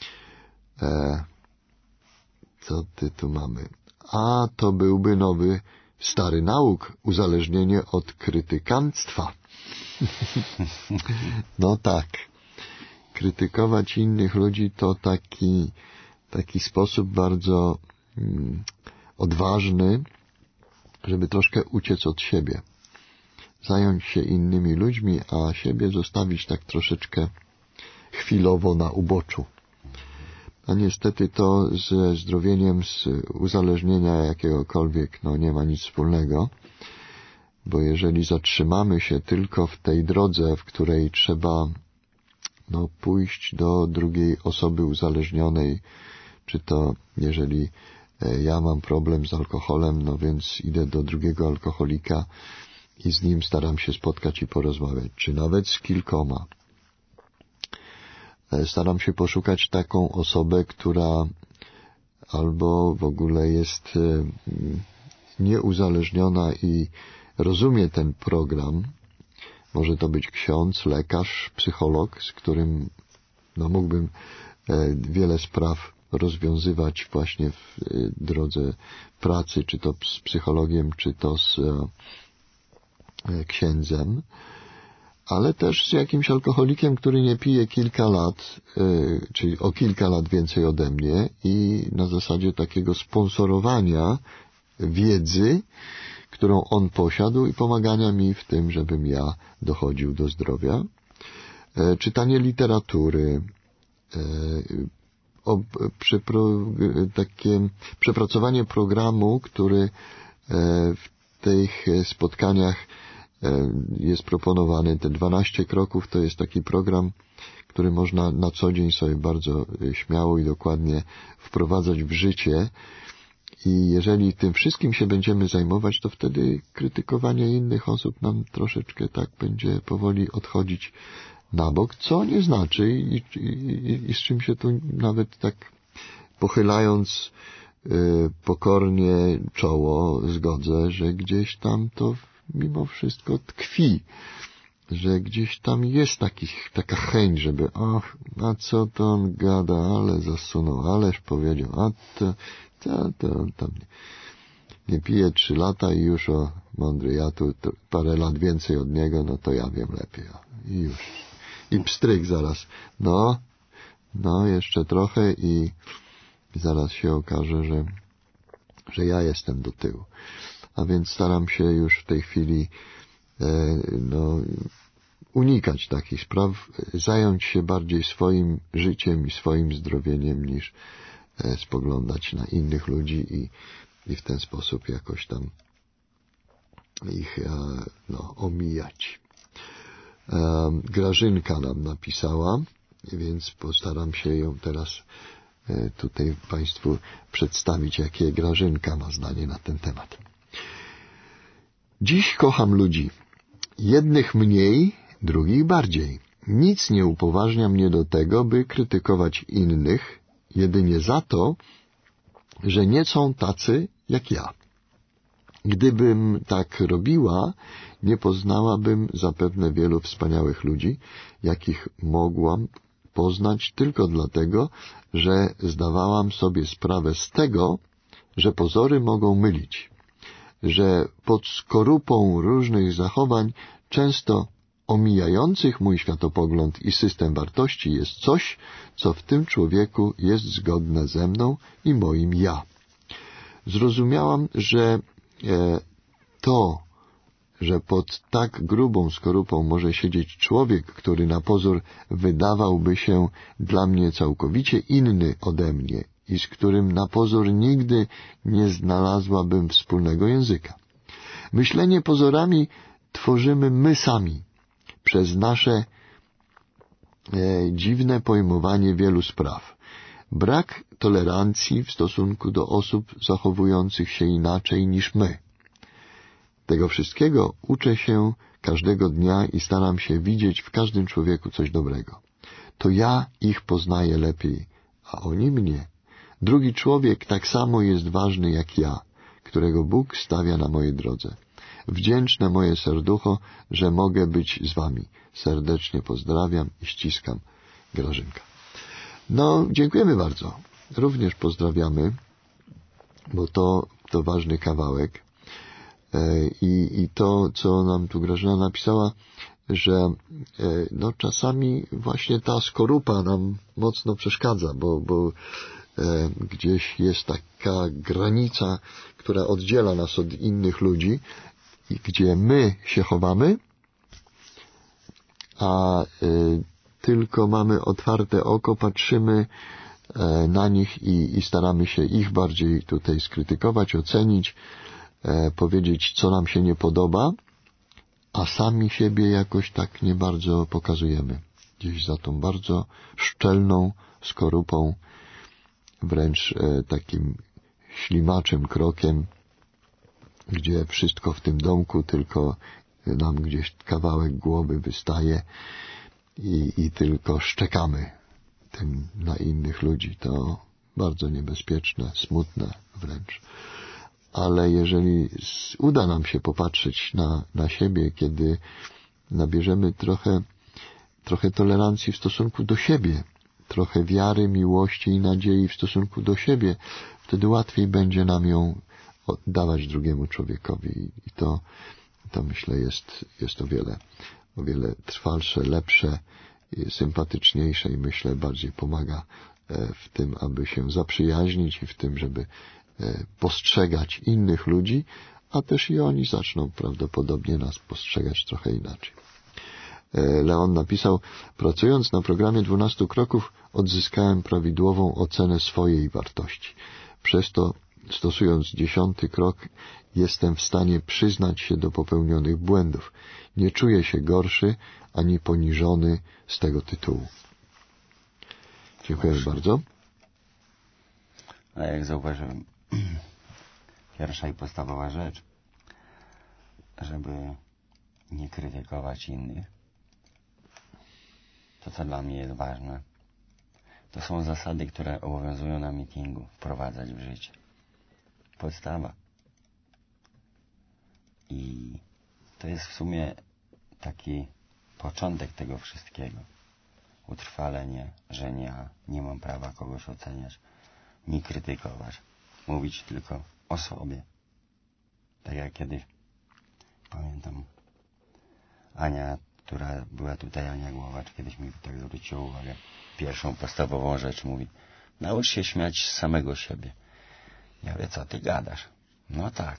Co ty tu mamy? A to byłby nowy stary nauk, uzależnienie od krytykanstwa. No tak. Krytykować innych ludzi to taki sposób bardzo odważny, żeby troszkę uciec od siebie. Zająć się innymi ludźmi, a siebie zostawić tak troszeczkę chwilowo na uboczu. A niestety to ze zdrowieniem z uzależnienia jakiegokolwiek nie ma nic wspólnego, bo jeżeli zatrzymamy się tylko w tej drodze, w której trzeba pójść do drugiej osoby uzależnionej, czy to jeżeli ja mam problem z alkoholem, więc idę do drugiego alkoholika i z nim staram się spotkać i porozmawiać, czy nawet z kilkoma. Staram się poszukać taką osobę, która albo w ogóle jest nieuzależniona i rozumie ten program. Może to być ksiądz, lekarz, psycholog, z którym mógłbym wiele spraw rozwiązywać właśnie w drodze pracy, czy to z psychologiem, czy to z księdzem, ale też z jakimś alkoholikiem, który nie pije kilka lat, czyli o kilka lat więcej ode mnie i na zasadzie takiego sponsorowania wiedzy, którą on posiadł i pomagania mi w tym, żebym ja dochodził do zdrowia. Czytanie literatury, takie przepracowanie programu, który w tych spotkaniach jest proponowany. Te 12 kroków to jest taki program, który można na co dzień sobie bardzo śmiało i dokładnie wprowadzać w życie. I jeżeli tym wszystkim się będziemy zajmować, to wtedy krytykowanie innych osób nam troszeczkę tak będzie powoli odchodzić na bok, co nie znaczy i z czym się tu nawet tak pochylając pokornie czoło zgodzę, że gdzieś tam to mimo wszystko tkwi, że gdzieś tam jest taka chęć, żeby a co to on gada, ale zasunął, ależ powiedział, a to on tam nie pije 3 lata i już mądry, ja tu parę lat więcej od niego, to ja wiem lepiej. I już. I pstryk zaraz. Jeszcze trochę i zaraz się okaże, że ja jestem do tyłu. A więc staram się już w tej chwili unikać takich spraw, zająć się bardziej swoim życiem i swoim zdrowieniem niż spoglądać na innych ludzi i w ten sposób jakoś tam ich omijać. Grażynka nam napisała, więc postaram się ją teraz tutaj Państwu przedstawić, jakie Grażynka ma zdanie na ten temat. Dziś kocham ludzi. Jednych mniej, drugich bardziej. nic nie upoważnia mnie do tego, by krytykować innych, jedynie za to, że nie są tacy jak ja. Gdybym tak robiła, nie poznałabym zapewne wielu wspaniałych ludzi, jakich mogłam poznać tylko dlatego, że zdawałam sobie sprawę z tego, że pozory mogą mylić, że pod skorupą różnych zachowań, często omijających mój światopogląd i system wartości, jest coś, co w tym człowieku jest zgodne ze mną i moim ja. Zrozumiałam, że to, że pod tak grubą skorupą może siedzieć człowiek, który na pozór wydawałby się dla mnie całkowicie inny ode mnie i z którym na pozór nigdy nie znalazłabym wspólnego języka. Myślenie pozorami tworzymy my sami przez nasze dziwne pojmowanie wielu spraw. Brak tolerancji w stosunku do osób zachowujących się inaczej niż my. Tego wszystkiego uczę się każdego dnia i staram się widzieć w każdym człowieku coś dobrego. To ja ich poznaję lepiej, a oni mnie. Drugi człowiek tak samo jest ważny jak ja, którego Bóg stawia na mojej drodze. Wdzięczne moje serducho, że mogę być z wami. Serdecznie pozdrawiam i ściskam. Grażynka. No, dziękujemy bardzo. Również pozdrawiamy, bo to ważny kawałek. I to, co nam tu Grażyna napisała, że no czasami właśnie ta skorupa nam mocno przeszkadza, bo gdzieś jest taka granica, która oddziela nas od innych ludzi, i gdzie my się chowamy, a tylko mamy otwarte oko, patrzymy na nich i staramy się ich bardziej tutaj skrytykować, ocenić, powiedzieć, co nam się nie podoba, a sami siebie jakoś tak nie bardzo pokazujemy. Gdzieś za tą bardzo szczelną skorupą, wręcz takim ślimaczym krokiem, gdzie wszystko w tym domku, tylko nam gdzieś kawałek głowy wystaje i tylko szczekamy tym na innych ludzi. To bardzo niebezpieczne, smutne wręcz. Ale jeżeli uda nam się popatrzeć na siebie, kiedy nabierzemy trochę tolerancji w stosunku do siebie, trochę wiary, miłości i nadziei w stosunku do siebie, wtedy łatwiej będzie nam ją oddawać drugiemu człowiekowi. I to myślę jest o wiele trwalsze, lepsze, sympatyczniejsze i myślę bardziej pomaga w tym, aby się zaprzyjaźnić i w tym, żeby postrzegać innych ludzi, a też i oni zaczną prawdopodobnie nas postrzegać trochę inaczej. Leon napisał, pracując na programie 12 kroków odzyskałem prawidłową ocenę swojej wartości. Przez to, stosując 10 krok, jestem w stanie przyznać się do popełnionych błędów. Nie czuję się gorszy ani poniżony z tego tytułu. Dziękuję bardzo. A jak zauważyłem, pierwsza i podstawowa rzecz, żeby nie krytykować innych, to co dla mnie jest ważne, to są zasady, które obowiązują na meetingu wprowadzać w życie. Podstawa. I to jest w sumie taki początek tego wszystkiego. Utrwalenie, że nie mam prawa kogoś oceniać, nie krytykować, mówić tylko o sobie. Tak jak kiedyś pamiętam Ania, która była tutaj, Ania Głowacz, kiedyś mi tak zwróciła uwagę. Pierwszą podstawową rzecz mówi, naucz się śmiać z samego siebie. Ja mówię, co ty gadasz? No tak.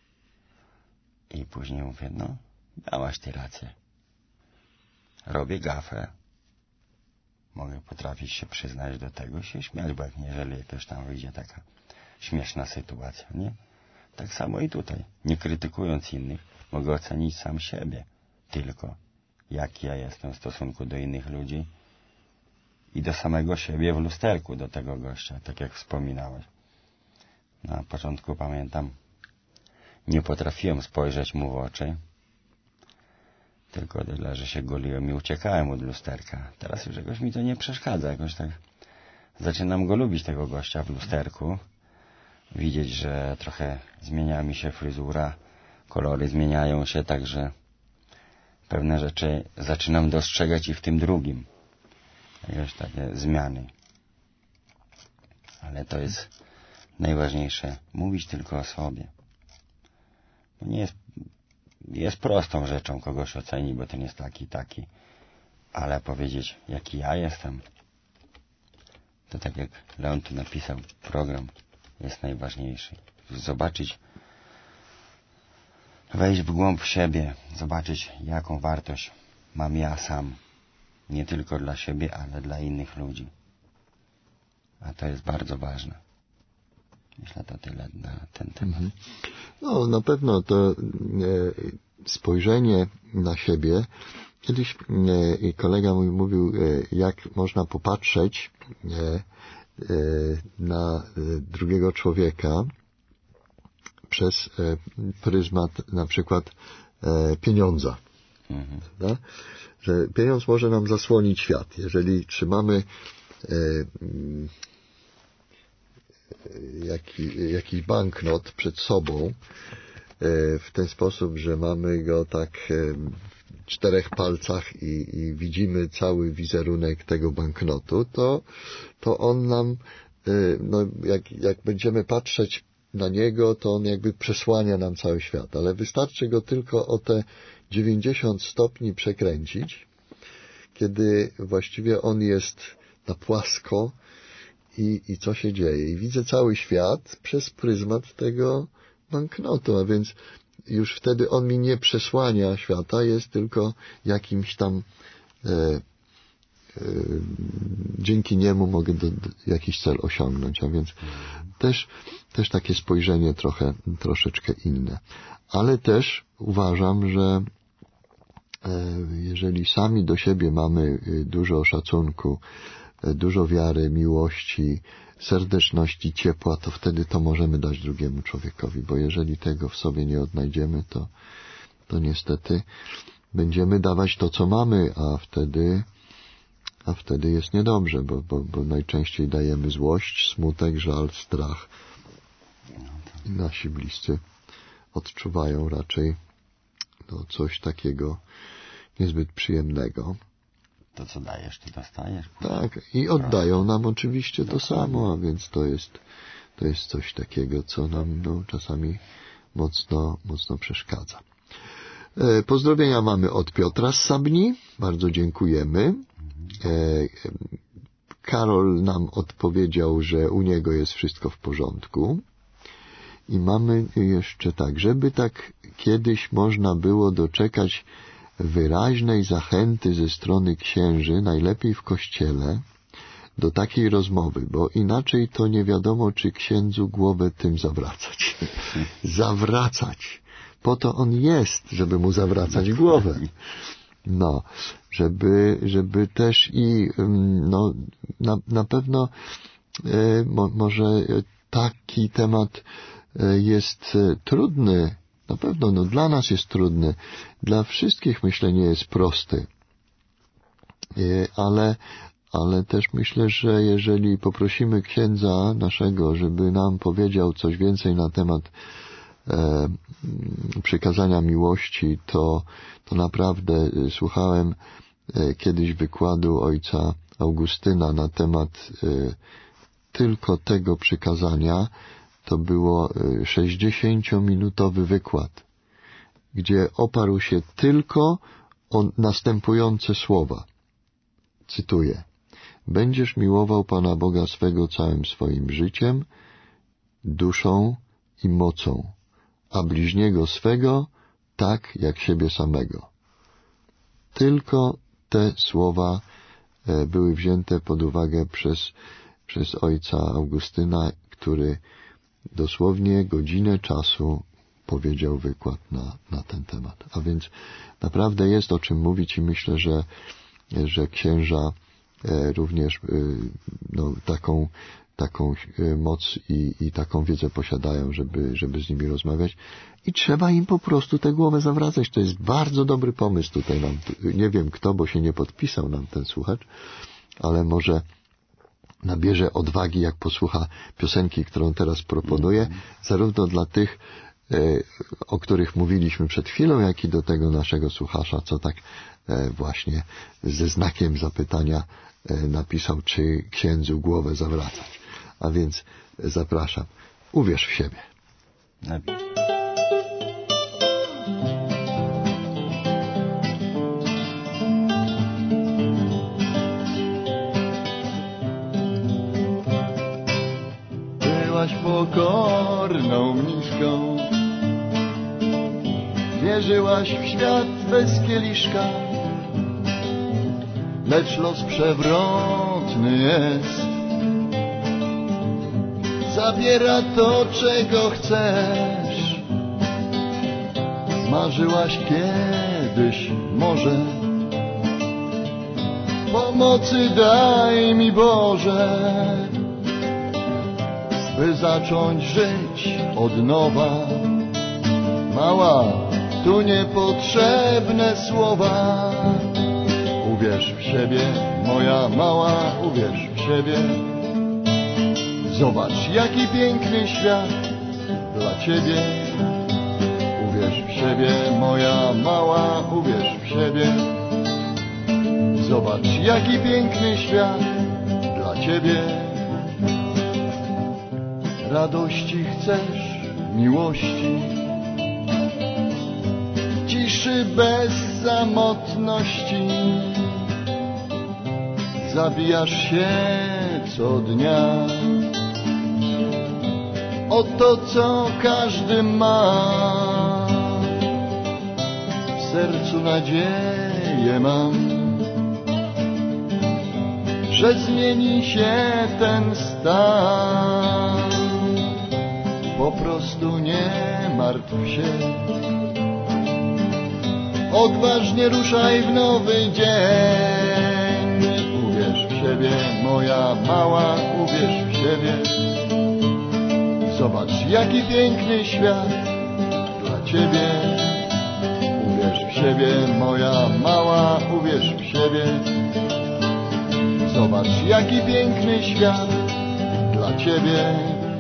I później mówię, no, miałaś ty rację. Robię gafę. Mogę potrafić się przyznać do tego, się śmiać, bo jak nie, jeżeli jakoś tam wyjdzie taka śmieszna sytuacja, nie? Tak samo i tutaj. Nie krytykując innych, mogę ocenić sam siebie. Tylko jaki ja jestem w stosunku do innych ludzi i do samego siebie w lusterku, do tego gościa, tak jak wspominałeś. Na początku pamiętam, nie potrafiłem spojrzeć mu w oczy, tylko tyle, że się goliłem i uciekałem od lusterka. Teraz już jakoś mi to nie przeszkadza, jakoś tak zaczynam go lubić, tego gościa w lusterku. Widzieć, że trochę zmienia mi się fryzura, kolory zmieniają się, także pewne rzeczy zaczynam dostrzegać i w tym drugim. Jakieś takie zmiany. Ale to jest najważniejsze. Mówić tylko o sobie. Bo nie jest prostą rzeczą kogoś ocenić, bo ten jest taki. Ale powiedzieć, jaki ja jestem, to tak jak Leon tu napisał, program jest najważniejszy. Zobaczyć, wejść w głąb siebie, zobaczyć, jaką wartość mam ja sam. Nie tylko dla siebie, ale dla innych ludzi. A to jest bardzo ważne. Myślę, to tyle na ten temat. No, na pewno to spojrzenie na siebie. Kiedyś kolega mój mówił, jak można popatrzeć na drugiego człowieka przez pryzmat na przykład pieniądza. Prawda? Że pieniądz może nam zasłonić świat. Jeżeli trzymamy jakiś banknot przed sobą w ten sposób, że mamy go tak w 4 palcach i widzimy cały wizerunek tego banknotu, to on nam, no jak będziemy patrzeć na niego, to on jakby przesłania nam cały świat, ale wystarczy go tylko o te 90 stopni przekręcić, kiedy właściwie on jest na płasko i co się dzieje. I widzę cały świat przez pryzmat tego banknotu, a więc już wtedy on mi nie przesłania świata, jest tylko jakimś tam dzięki niemu mogę jakiś cel osiągnąć, a więc też takie spojrzenie troszeczkę inne. Ale też uważam, że jeżeli sami do siebie mamy dużo szacunku, dużo wiary, miłości, serdeczności, ciepła, to wtedy to możemy dać drugiemu człowiekowi, bo jeżeli tego w sobie nie odnajdziemy, to niestety będziemy dawać to, co mamy, a wtedy jest niedobrze, bo najczęściej dajemy złość, smutek, żal, strach. I nasi bliscy odczuwają raczej coś takiego niezbyt przyjemnego. To, co dajesz, ty dostajesz. Tak, i oddają nam oczywiście to samo, a więc to jest coś takiego, co nam czasami mocno przeszkadza. Pozdrowienia mamy od Piotra z Sabni. Bardzo dziękujemy. Karol nam odpowiedział, że u niego jest wszystko w porządku. I mamy jeszcze tak, żeby tak kiedyś można było doczekać wyraźnej zachęty ze strony księży, najlepiej w kościele, do takiej rozmowy, bo inaczej to nie wiadomo, czy księdzu głowę tym zawracać. Zawracać. Po to on jest, żeby mu zawracać głowę. No, żeby też i na pewno może taki temat jest trudny. Na pewno dla nas jest trudny. Dla wszystkich myślę nie jest prosty. Ale też myślę, że jeżeli poprosimy księdza naszego, żeby nam powiedział coś więcej na temat przykazania miłości, to naprawdę słuchałem kiedyś wykładu ojca Augustyna na temat tylko tego przykazania. To było 60-minutowy wykład, gdzie oparł się tylko o następujące słowa. Cytuję. Będziesz miłował Pana Boga swego całym swoim życiem, duszą i mocą, a bliźniego swego tak jak siebie samego. Tylko te słowa były wzięte pod uwagę przez ojca Augustyna, który dosłownie godzinę czasu powiedział wykład na ten temat. A więc naprawdę jest o czym mówić i myślę, że księża również taką taką moc i taką wiedzę posiadają, żeby z nimi rozmawiać. I trzeba im po prostu tę głowę zawracać. To jest bardzo dobry pomysł tutaj nam. Nie wiem kto, bo się nie podpisał nam ten słuchacz, ale może nabierze odwagi, jak posłucha piosenki, którą teraz proponuję, zarówno dla tych, o których mówiliśmy przed chwilą, jak i do tego naszego słuchacza, co tak właśnie ze znakiem zapytania napisał, czy księdzu głowę zawracać. A więc zapraszam. Uwierz w siebie. Byłaś pokorną mniszką, wierzyłaś w świat bez kieliszka, lecz los przewrotny jest, zabiera to, czego chcesz. Marzyłaś kiedyś może, pomocy daj mi Boże, by zacząć żyć od nowa. Mała, tu niepotrzebne słowa. Uwierz w siebie, moja mała, uwierz w siebie. Zobacz, jaki piękny świat dla ciebie. Uwierz w siebie, moja mała, uwierz w siebie. Zobacz, jaki piękny świat dla ciebie. Radości chcesz, miłości, ciszy bez samotności. Zabijasz się co dnia o to, co każdy ma. W sercu nadzieję mam, że zmieni się ten stan. Po prostu nie martw się, odważnie ruszaj w nowy dzień. Uwierz w siebie, moja mała, uwierz w siebie. Zobacz, jaki piękny świat dla ciebie. Uwierz w siebie, moja mała, uwierz w siebie. Zobacz, jaki piękny świat dla ciebie.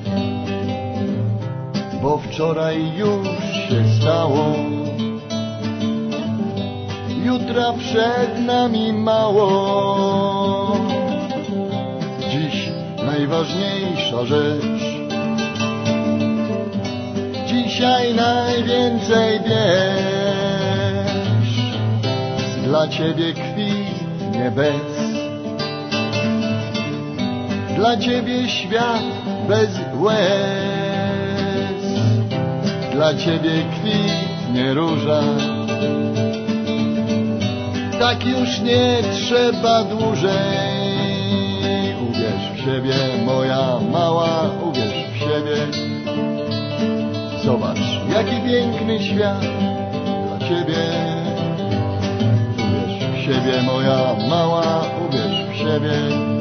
Bo wczoraj już się stało, jutra przed nami mało. Dziś najważniejsza rzecz, dzisiaj najwięcej bierz. Dla ciebie kwitnie bez, dla ciebie świat bez łez. Dla ciebie kwitnie róża, tak już nie trzeba dłużej. Uwierz w siebie, moja mała, uwierz w siebie. Zobacz, jaki piękny świat dla ciebie. Uwierz w siebie, moja mała, uwierz w siebie.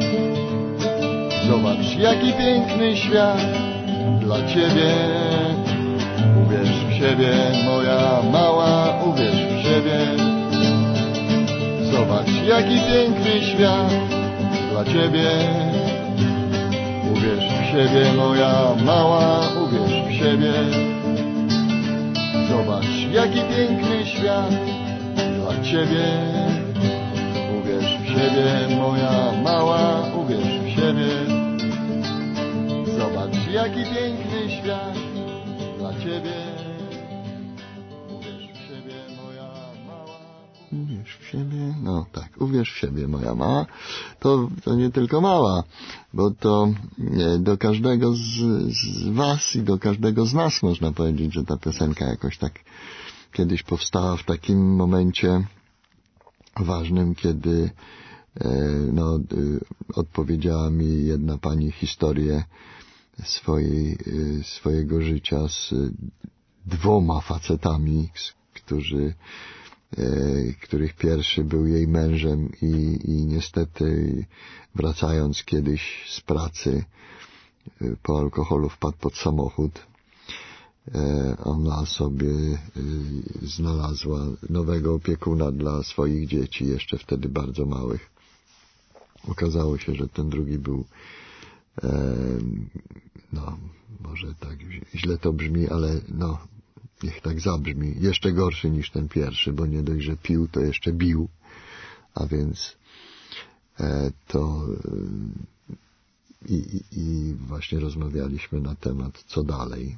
Zobacz, jaki piękny świat dla ciebie. Uwierz w siebie, moja mała, uwierz w siebie. Zobacz, jaki piękny świat dla ciebie. Uwierz w siebie, moja mała, uwierz w siebie. Zobacz, jaki piękny świat dla ciebie. Uwierz w siebie, moja mała, uwierz w siebie. Zobacz, jaki piękny świat dla ciebie. Uwierz w siebie, moja mała. Uwierz w siebie, no tak, uwierz w siebie, moja mała. To nie tylko mała, bo to do każdego z was i do każdego z nas można powiedzieć, że ta piosenka jakoś tak kiedyś powstała w takim momencie ważnym, kiedy odpowiedziała mi jedna pani historię swojego życia z dwoma facetami, których pierwszy był jej mężem i niestety wracając kiedyś z pracy po alkoholu wpadł pod samochód. Ona sobie znalazła nowego opiekuna dla swoich dzieci, jeszcze wtedy bardzo małych. Okazało się, że ten drugi był, no, może tak źle to brzmi, ale no, niech tak zabrzmi, jeszcze gorszy niż ten pierwszy, bo nie dość, że pił, to jeszcze bił. A więc to i właśnie rozmawialiśmy na temat, co dalej.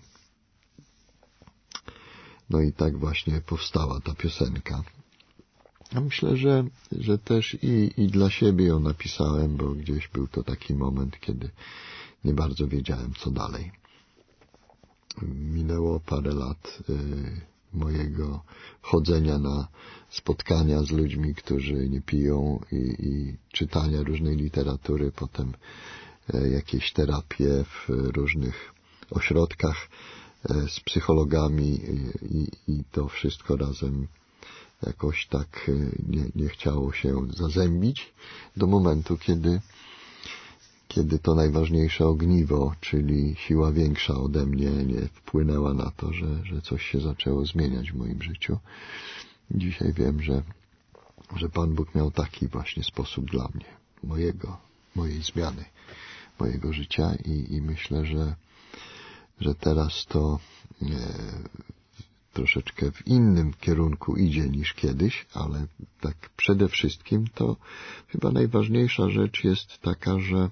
No i tak właśnie powstała ta piosenka. A myślę, że też i dla siebie ją napisałem, bo gdzieś był to taki moment, kiedy nie bardzo wiedziałem, co dalej. Minęło parę lat mojego chodzenia na spotkania z ludźmi, którzy nie piją i czytania różnej literatury, potem jakieś terapie w różnych ośrodkach z psychologami i to wszystko razem jakoś tak nie chciało się zazębić do momentu, kiedy to najważniejsze ogniwo, czyli siła większa ode mnie, nie wpłynęła na to, że coś się zaczęło zmieniać w moim życiu. Dzisiaj wiem, że Pan Bóg miał taki właśnie sposób dla mnie, mojej zmiany, mojego życia i myślę, że teraz to troszeczkę w innym kierunku idzie niż kiedyś, ale tak przede wszystkim to chyba najważniejsza rzecz jest taka, że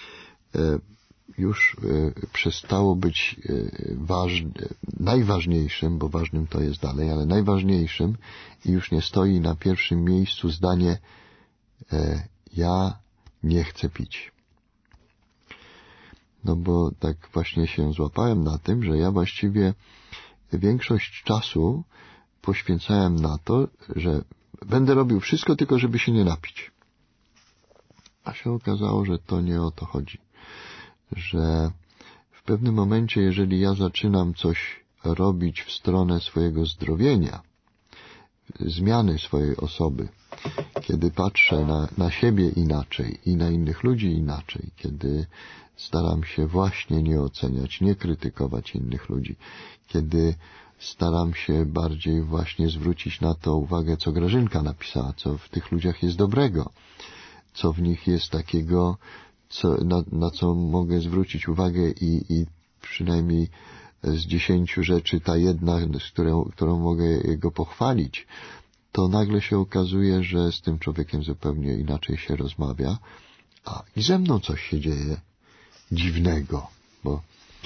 już przestało być najważniejszym, bo ważnym to jest dalej, ale najważniejszym i już nie stoi na pierwszym miejscu zdanie ja nie chcę pić. No bo tak właśnie się złapałem na tym, że ja właściwie większość czasu poświęcałem na to, że będę robił wszystko tylko, żeby się nie napić. A się okazało, że to nie o to chodzi. Że w pewnym momencie, jeżeli ja zaczynam coś robić w stronę swojego zdrowienia, zmiany swojej osoby, kiedy patrzę na siebie inaczej i na innych ludzi inaczej, kiedy staram się właśnie nie oceniać, nie krytykować innych ludzi, kiedy staram się bardziej właśnie zwrócić na to uwagę, co Grażynka napisała, co w tych ludziach jest dobrego, co w nich jest takiego, na co mogę zwrócić uwagę i przynajmniej z 10 rzeczy ta jedna, którą mogę go pochwalić, to nagle się okazuje, że z tym człowiekiem zupełnie inaczej się rozmawia, a i ze mną coś się dzieje dziwnego, bo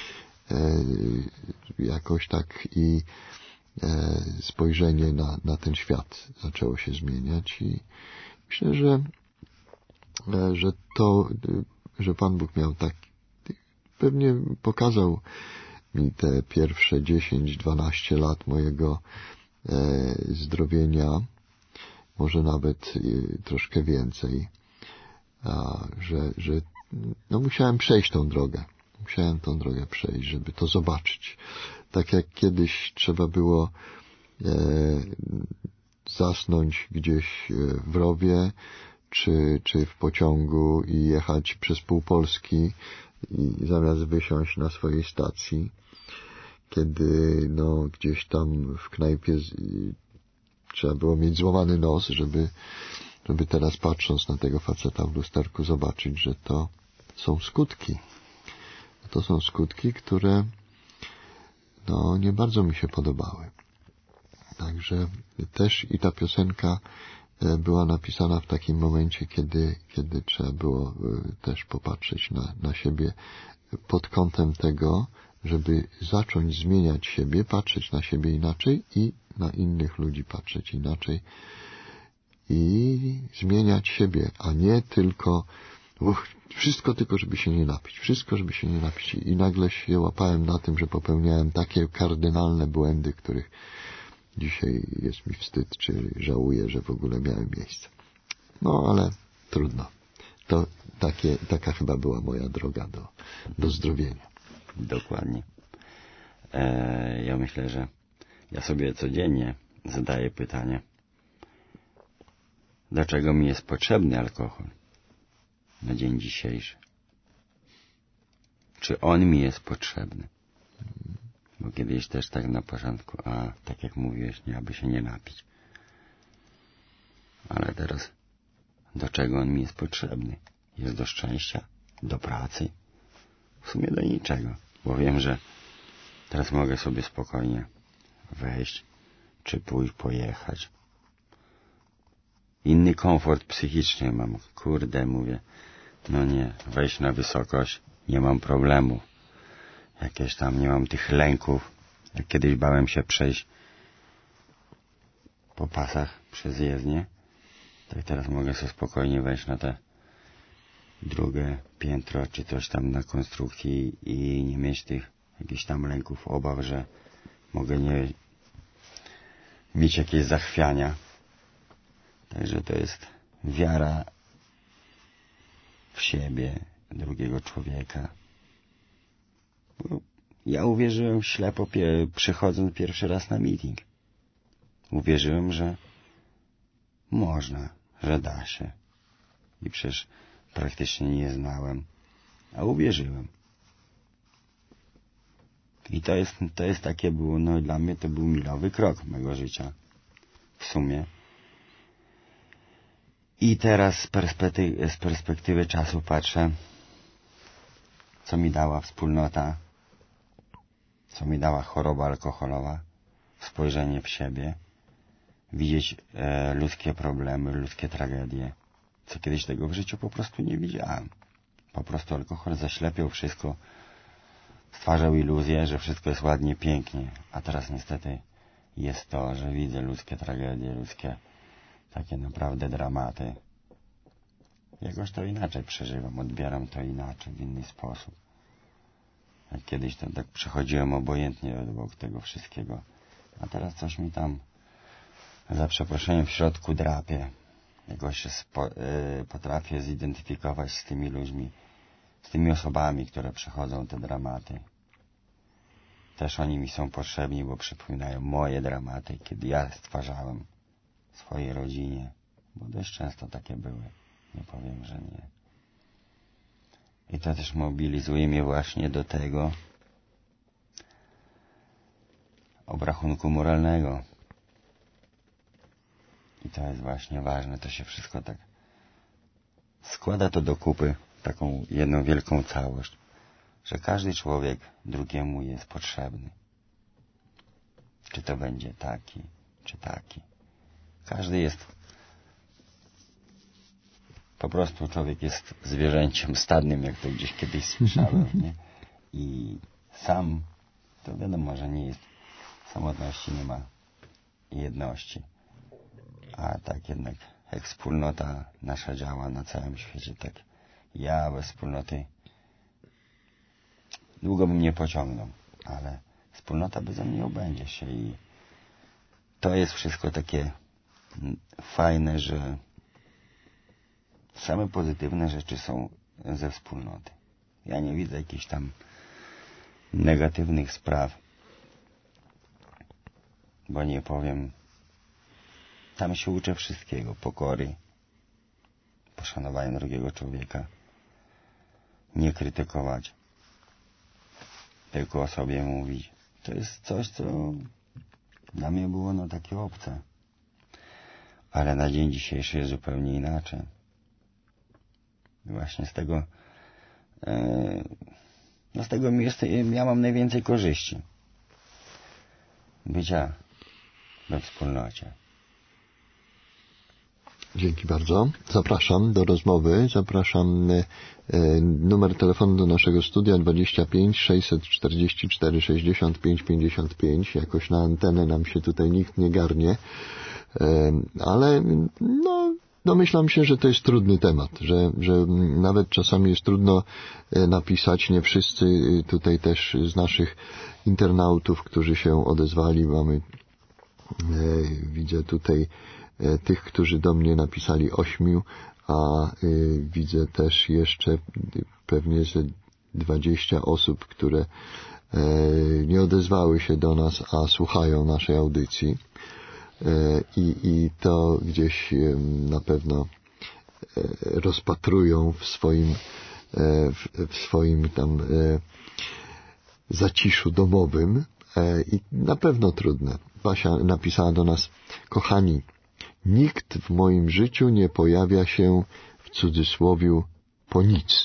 jakoś tak i spojrzenie na ten świat zaczęło się zmieniać i myślę, że Pan Bóg miał tak, pewnie pokazał mi te pierwsze 10-12 lat mojego zdrowienia, może nawet troszkę więcej, że no musiałem przejść tą drogę. Musiałem tą drogę przejść, żeby to zobaczyć. Tak jak kiedyś trzeba było zasnąć gdzieś w rowie, czy w pociągu i jechać przez pół Polski i zamiast wysiąść na swojej stacji, kiedy no gdzieś tam w knajpie trzeba było mieć złamany nos, żeby teraz patrząc na tego faceta w lusterku zobaczyć, że to są skutki. To są skutki, które no nie bardzo mi się podobały. Także też i ta piosenka była napisana w takim momencie, kiedy trzeba było też popatrzeć na siebie pod kątem tego, żeby zacząć zmieniać siebie, patrzeć na siebie inaczej i na innych ludzi patrzeć inaczej i zmieniać siebie, a nie tylko wszystko tylko, żeby się nie napić. Wszystko, żeby się nie napić. I nagle się łapałem na tym, że popełniałem takie kardynalne błędy, których dzisiaj jest mi wstyd, czy żałuję, że w ogóle miałem miejsce. No, ale trudno. To taka chyba była moja droga do zdrowienia. Dokładnie. Ja myślę, że ja sobie codziennie zadaję pytanie, dlaczego mi jest potrzebny alkohol na dzień dzisiejszy. czy on mi jest potrzebny. Bo kiedyś też tak na początku, tak jak mówiłeś, nie, aby się nie napić. Ale teraz, do czego on mi jest potrzebny? Jest do szczęścia? Do pracy? W sumie do niczego. Bo wiem, że teraz mogę sobie spokojnie wejść, czy pójść, pojechać. Inny komfort psychiczny mam. Kurde, mówię, no nie, wejść na wysokość, nie mam problemu. Jakieś tam, nie mam tych lęków. Jak kiedyś bałem się przejść po pasach przez jezdnię, tak teraz mogę sobie spokojnie wejść na te drugie piętro, czy coś tam na konstrukcji i nie mieć tych jakichś tam lęków, obaw, że mogę nie mieć jakieś zachwiania. Także to jest wiara w siebie, drugiego człowieka. Bo ja uwierzyłem ślepo, przychodząc pierwszy raz na meeting. Uwierzyłem, że można, że da się. I przecież praktycznie nie znałem, a uwierzyłem. I to jest takie było, no dla mnie to był milowy krok mego życia. W sumie. I teraz z perspektywy czasu patrzę, co mi dała wspólnota, co mi dała choroba alkoholowa, spojrzenie w siebie, widzieć ludzkie problemy, ludzkie tragedie, co kiedyś tego w życiu po prostu nie widziałem. Po prostu alkohol zaślepiał wszystko, stwarzał iluzję, że wszystko jest ładnie, pięknie, a teraz niestety jest to, że widzę ludzkie tragedie, ludzkie takie naprawdę dramaty. Jakoś to inaczej przeżywam, odbieram to inaczej, w inny sposób. Jak kiedyś to tak przechodziłem obojętnie obok tego wszystkiego, a teraz coś mi tam za przeproszeniem w środku drapie. Jakoś się potrafię zidentyfikować z tymi ludźmi, z tymi osobami, które przechodzą te dramaty. Też oni mi są potrzebni, bo przypominają moje dramaty, kiedy ja stwarzałem swojej rodzinie, bo dość często takie były. Nie powiem, że nie. I to też mobilizuje mnie właśnie do tego obrachunku moralnego. I to jest właśnie ważne, to się wszystko tak składa to do kupy, taką jedną wielką całość, że każdy człowiek drugiemu jest potrzebny. Czy to będzie taki, czy taki. Każdy jest, po prostu człowiek jest zwierzęciem stadnym, jak to gdzieś kiedyś słyszałem, nie? I sam, to wiadomo, że nie jest, samotności nie ma jedności. A tak jednak, jak wspólnota nasza działa na całym świecie, tak ja bez wspólnoty długo bym nie pociągnął, ale wspólnota beze mnie obędzie się i to jest wszystko takie fajne, że same pozytywne rzeczy są ze wspólnoty. Ja nie widzę jakichś tam negatywnych spraw, bo nie powiem, tam się uczę wszystkiego, pokory, poszanowania drugiego człowieka, nie krytykować, tylko o sobie mówić. To jest coś, co dla mnie było no takie obce. Ale na dzień dzisiejszy jest zupełnie inaczej. Właśnie z tego ja mam najwięcej korzyści. Bycia we wspólnocie. Dzięki bardzo. Zapraszam do rozmowy. Zapraszam numer telefonu do naszego studia 25 644 65 55. Jakoś na antenę nam się tutaj nikt nie garnie. Ale no, domyślam się, że to jest trudny temat, że nawet czasami jest trudno napisać. Nie wszyscy tutaj też z naszych internautów, którzy się odezwali, mamy, widzę tutaj tych, którzy do mnie napisali 8, a widzę też jeszcze pewnie ze 20 osób, które nie odezwały się do nas, a słuchają naszej audycji. I to gdzieś na pewno rozpatrują w swoim w swoim tam zaciszu domowym i na pewno trudne. Basia napisała do nas: kochani, nikt w moim życiu nie pojawia się w cudzysłowiu po nic.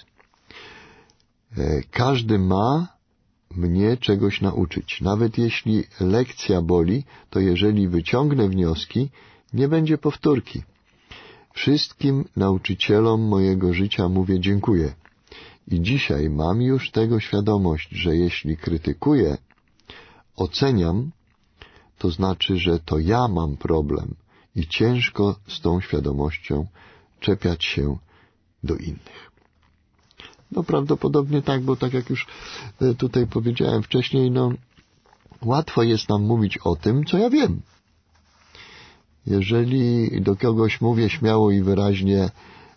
Każdy ma mnie czegoś nauczyć. Nawet jeśli lekcja boli, to jeżeli wyciągnę wnioski, nie będzie powtórki. Wszystkim nauczycielom mojego życia mówię dziękuję. I dzisiaj mam już tego świadomość, że jeśli krytykuję, oceniam, to znaczy, że to ja mam problem i ciężko z tą świadomością czepiać się do innych. No prawdopodobnie tak, bo tak jak już tutaj powiedziałem wcześniej, no łatwo jest nam mówić o tym, co ja wiem. Jeżeli do kogoś mówię śmiało i wyraźnie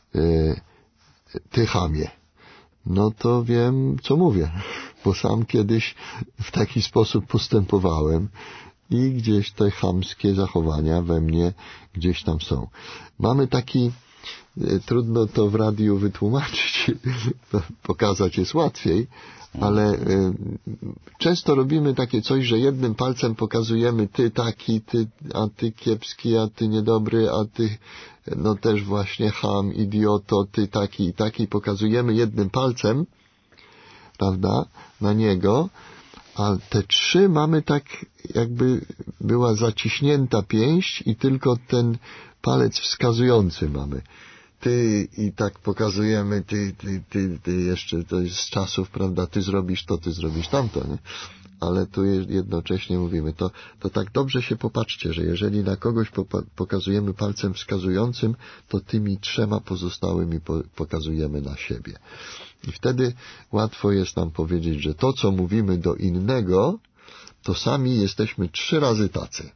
ty chamie, no to wiem, co mówię, bo sam kiedyś w taki sposób postępowałem i gdzieś te chamskie zachowania we mnie gdzieś tam są. Mamy taki, trudno to w radiu wytłumaczyć, pokazać jest łatwiej, ale często robimy takie coś, że jednym palcem pokazujemy ty taki, a ty kiepski, a ty niedobry, a ty no też właśnie cham, idioto, ty taki i taki. Pokazujemy jednym palcem, prawda, na niego, a te trzy mamy tak, jakby była zaciśnięta pięść i tylko ten palec wskazujący mamy. Ty i tak pokazujemy, ty jeszcze, to jest z czasów, prawda, ty zrobisz to, ty zrobisz tamto, nie? Ale tu jednocześnie mówimy, to tak dobrze się popatrzcie, że jeżeli na kogoś pokazujemy palcem wskazującym, to tymi trzema pozostałymi pokazujemy na siebie. I wtedy łatwo jest nam powiedzieć, że to, co mówimy do innego, to sami jesteśmy 3 razy tacy.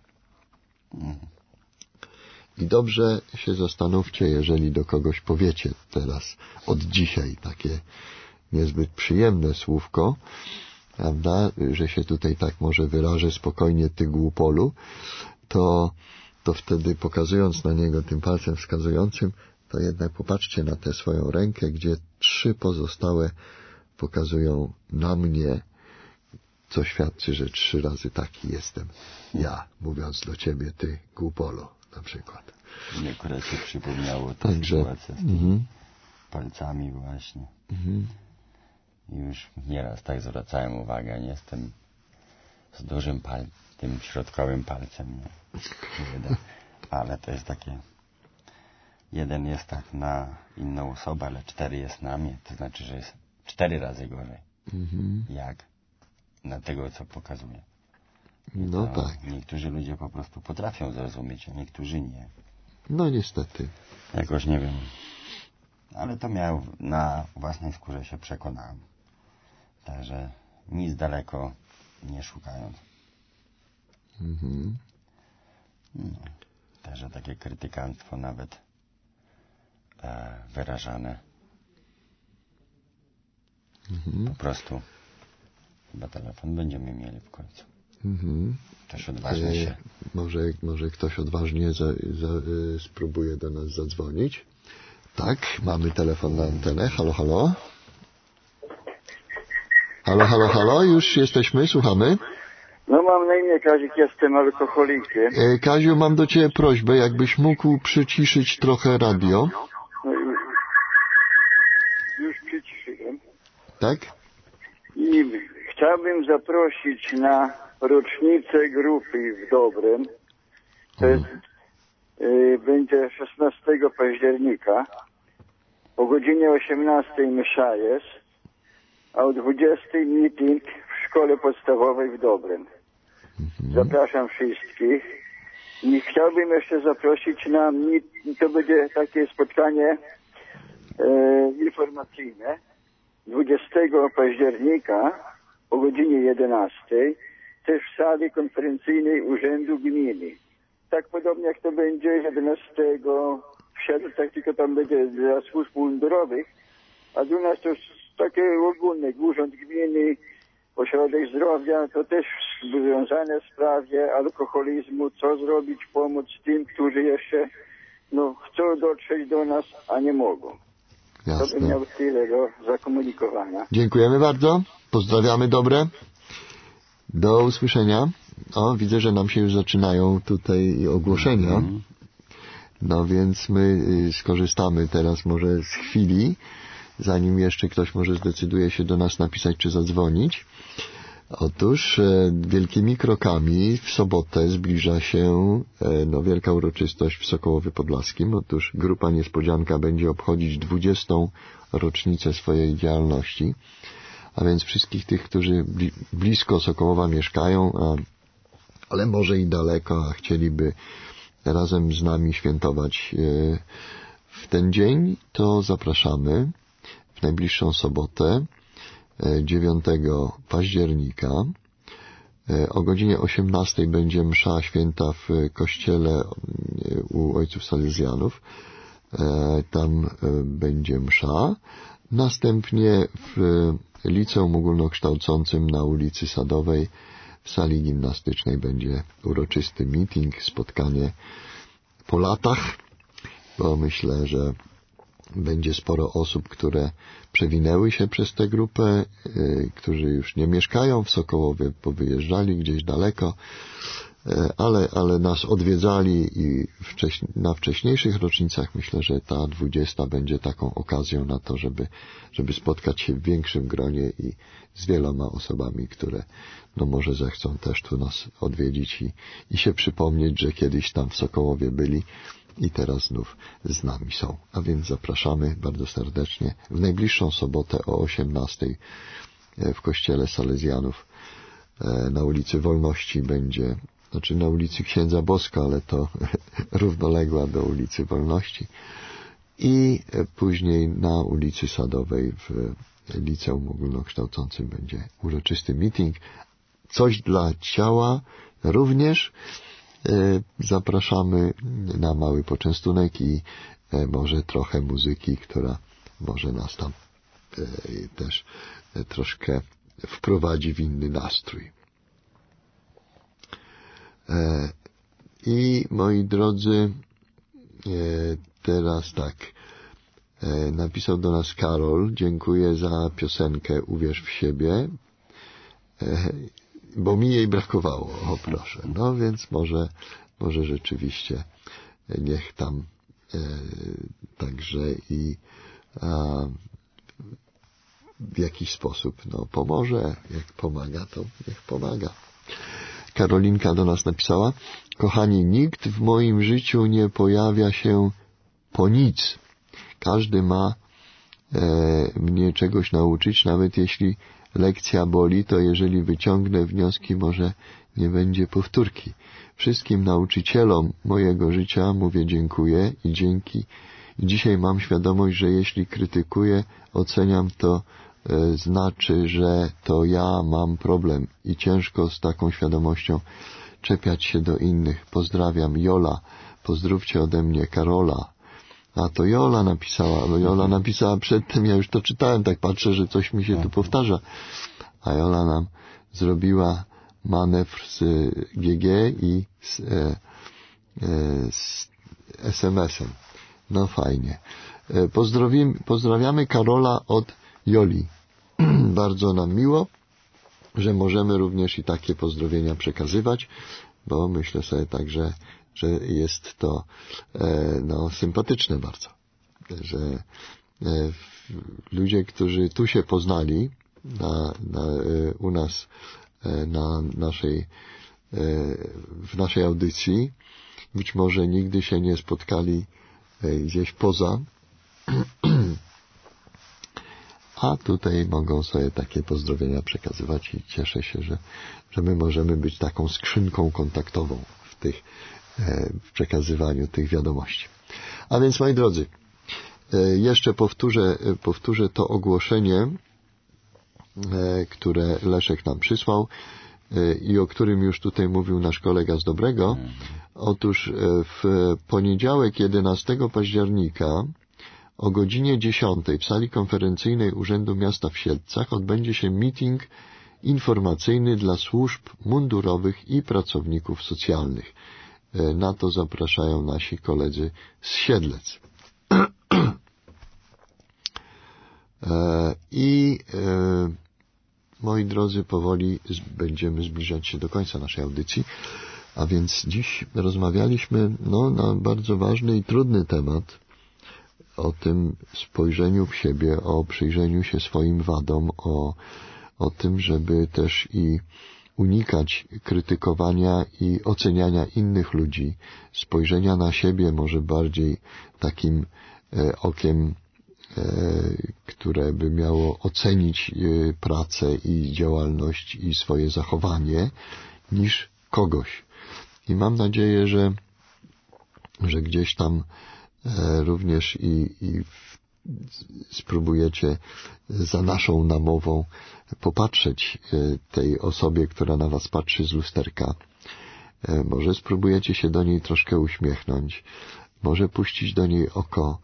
I dobrze się zastanówcie, jeżeli do kogoś powiecie teraz, od dzisiaj, takie niezbyt przyjemne słówko, prawda, że się tutaj tak może wyrażę spokojnie, ty głupolu, to wtedy pokazując na niego tym palcem wskazującym, to jednak popatrzcie na tę swoją rękę, gdzie 3 pozostałe pokazują na mnie, co świadczy, że 3 razy taki jestem ja, mówiąc do ciebie, ty głupolu, na przykład. Mnie akurat się przypomniało ta sytuacja z tymi palcami właśnie. I już nieraz tak zwracałem uwagę, nie jestem z dużym tym środkowym palcem, nie? Ale to jest takie, jeden jest tak na inną osobę, ale 4 jest na mnie, to znaczy, że jest 4 razy gorzej. Jak na tego, co pokazuje. No tak. Niektórzy ludzie po prostu potrafią zrozumieć, a niektórzy nie. No niestety. Jakoś nie wiem. Ale to miałem na własnej skórze się przekonałem. Także nic daleko nie szukając. No, także takie krytykanstwo nawet wyrażane. Po prostu chyba telefon będziemy mieli w końcu. Ktoś odważnie się. Może ktoś odważnie spróbuje do nas zadzwonić. Tak, mamy telefon na antenę. Halo, halo. Halo, halo, halo, już jesteśmy, słuchamy. No mam na imię Kazik, jestem alkoholikiem. Kaziu, mam do ciebie prośbę, jakbyś mógł przyciszyć trochę radio. No już przyciszyłem. Tak? I chciałbym zaprosić na rocznicę grupy w Dobrem. To jest, będzie 16 października. O godzinie 18 msza jest, a o 20 meeting w szkole podstawowej w Dobrem. Zapraszam wszystkich. I chciałbym jeszcze zaprosić na to będzie takie spotkanie informacyjne 20 października o godzinie 11 też w sali konferencyjnej Urzędu Gminy. Tak podobnie jak to będzie 11 w Siedlcach, tylko tam będzie dla służb mundurowych, a u nas to jest takie ogólne, Urząd Gminy, Ośrodek Zdrowia, to też związane w sprawie alkoholizmu, co zrobić, pomóc tym, którzy jeszcze chcą dotrzeć do nas, a nie mogą. To bym miał tyle do zakomunikowania. Dziękujemy bardzo. Pozdrawiamy dobre. Do usłyszenia. O, widzę, że nam się już zaczynają tutaj ogłoszenia. No więc my skorzystamy teraz może z chwili, zanim jeszcze ktoś może zdecyduje się do nas napisać czy zadzwonić. Otóż wielkimi krokami w sobotę zbliża się wielka uroczystość w Sokołowie Podlaskim. Otóż Grupa Niespodzianka będzie obchodzić 20. rocznicę swojej działalności. A więc wszystkich tych, którzy blisko Sokołowa mieszkają, ale może i daleko, a chcieliby razem z nami świętować w ten dzień, to zapraszamy w najbliższą sobotę, 9 października. O godzinie 18 będzie msza święta w kościele u ojców salezjanów. Tam będzie msza. Następnie w liceum ogólnokształcącym na ulicy Sadowej w sali gimnastycznej będzie uroczysty meeting, spotkanie po latach, bo myślę, że będzie sporo osób, które przewinęły się przez tę grupę, którzy już nie mieszkają w Sokołowie, powyjeżdżali gdzieś daleko, ale nas odwiedzali i na wcześniejszych rocznicach myślę, że ta 20 będzie taką okazją na to, żeby spotkać się w większym gronie i z wieloma osobami, które może zechcą też tu nas odwiedzić i się przypomnieć, że kiedyś tam w Sokołowie byli i teraz znów z nami są. A więc zapraszamy bardzo serdecznie w najbliższą sobotę o 18 w kościele salezjanów na ulicy Wolności będzie, znaczy na ulicy Księdza Boska, ale to równoległa do ulicy Wolności, i później na ulicy Sadowej w liceum ogólnokształcącym będzie uroczysty meeting. Coś dla ciała również. Zapraszamy na mały poczęstunek i może trochę muzyki, która może nas tam też troszkę wprowadzi w inny nastrój. I moi drodzy, teraz tak, napisał do nas Karol: dziękuję za piosenkę Uwierz w siebie, bo mi jej brakowało. O proszę. No więc może rzeczywiście niech tam także i w jakiś sposób pomoże. Jak pomaga, to niech pomaga. Karolinka do nas napisała: kochani, nikt w moim życiu nie pojawia się po nic. Każdy ma mnie czegoś nauczyć, nawet jeśli lekcja boli, to jeżeli wyciągnę wnioski, może nie będzie powtórki. Wszystkim nauczycielom mojego życia mówię dziękuję i dzięki. I dzisiaj mam świadomość, że jeśli krytykuję, oceniam, to znaczy, że to ja mam problem i ciężko z taką świadomością czepiać się do innych. Pozdrawiam, Jola. Pozdrówcie ode mnie Karola. A to Jola napisała, bo Jola napisała przedtem, ja już to czytałem, tak patrzę, że coś mi się tu powtarza. A Jola nam zrobiła manewr z GG i z SMS-em. No fajnie. Pozdrawiamy Karola od Joli. Bardzo nam miło, że możemy również i takie pozdrowienia przekazywać, bo myślę sobie także, że jest to sympatyczne bardzo, że ludzie, którzy tu się poznali u nas w naszej audycji, być może nigdy się nie spotkali gdzieś poza, a tutaj mogą sobie takie pozdrowienia przekazywać i cieszę się, że my możemy być taką skrzynką kontaktową w przekazywaniu tych wiadomości. A więc, moi drodzy, jeszcze powtórzę to ogłoszenie, które Leszek nam przysłał i o którym już tutaj mówił nasz kolega z Dobrego. Otóż w poniedziałek 11 października o godzinie 10 w sali konferencyjnej Urzędu Miasta w Siedlcach odbędzie się meeting informacyjny dla służb mundurowych i pracowników socjalnych. Na to zapraszają nasi koledzy z Siedlec. Moi drodzy, powoli będziemy zbliżać się do końca naszej audycji, a więc dziś rozmawialiśmy na bardzo ważny i trudny temat, o tym spojrzeniu w siebie, o przyjrzeniu się swoim wadom, o tym, żeby też i unikać krytykowania i oceniania innych ludzi, spojrzenia na siebie może bardziej takim okiem, które by miało ocenić pracę i działalność i swoje zachowanie, niż kogoś. I mam nadzieję, że gdzieś tam również i spróbujecie za naszą namową popatrzeć tej osobie, która na was patrzy z lusterka. Może spróbujecie się do niej troszkę uśmiechnąć, może puścić do niej oko,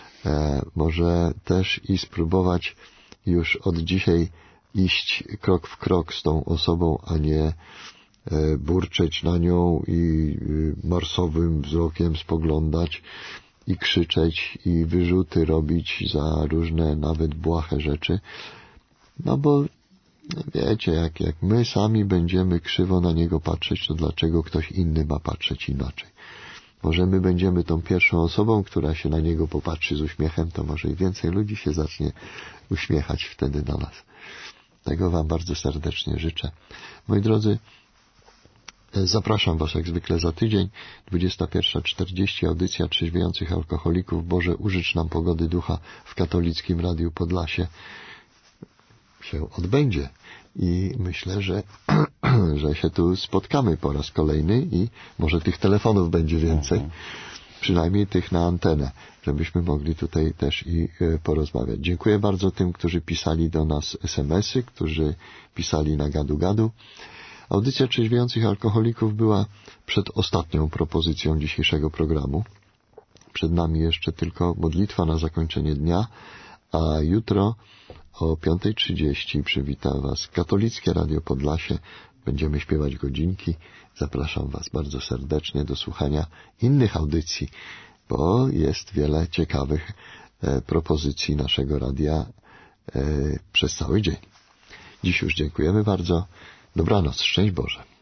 może też i spróbować już od dzisiaj iść krok w krok z tą osobą, a nie burczeć na nią i marsowym wzrokiem spoglądać i krzyczeć i wyrzuty robić za różne nawet błahe rzeczy. Bo wiecie, jak my sami będziemy krzywo na niego patrzeć, to dlaczego ktoś inny ma patrzeć inaczej? Może my będziemy tą pierwszą osobą, która się na niego popatrzy z uśmiechem, to może i więcej ludzi się zacznie uśmiechać wtedy na nas. Tego wam bardzo serdecznie życzę. Moi drodzy, zapraszam was jak zwykle za tydzień, 21:40, audycja Trzeźwiejących Alkoholików. Boże, użycz nam pogody ducha w katolickim Radiu Podlasie się odbędzie. I myślę, że się tu spotkamy po raz kolejny i może tych telefonów będzie więcej, przynajmniej tych na antenę, żebyśmy mogli tutaj też i porozmawiać. Dziękuję bardzo tym, którzy pisali do nas SMS-y, którzy pisali na gadu-gadu. Audycja Trzeźwiejących Alkoholików była przedostatnią propozycją dzisiejszego programu. Przed nami jeszcze tylko modlitwa na zakończenie dnia, a jutro o 5:30 przywita was Katolickie Radio Podlasie. Będziemy śpiewać godzinki. Zapraszam was bardzo serdecznie do słuchania innych audycji, bo jest wiele ciekawych propozycji naszego radia przez cały dzień. Dziś już dziękujemy bardzo. Dobranoc. Szczęść Boże.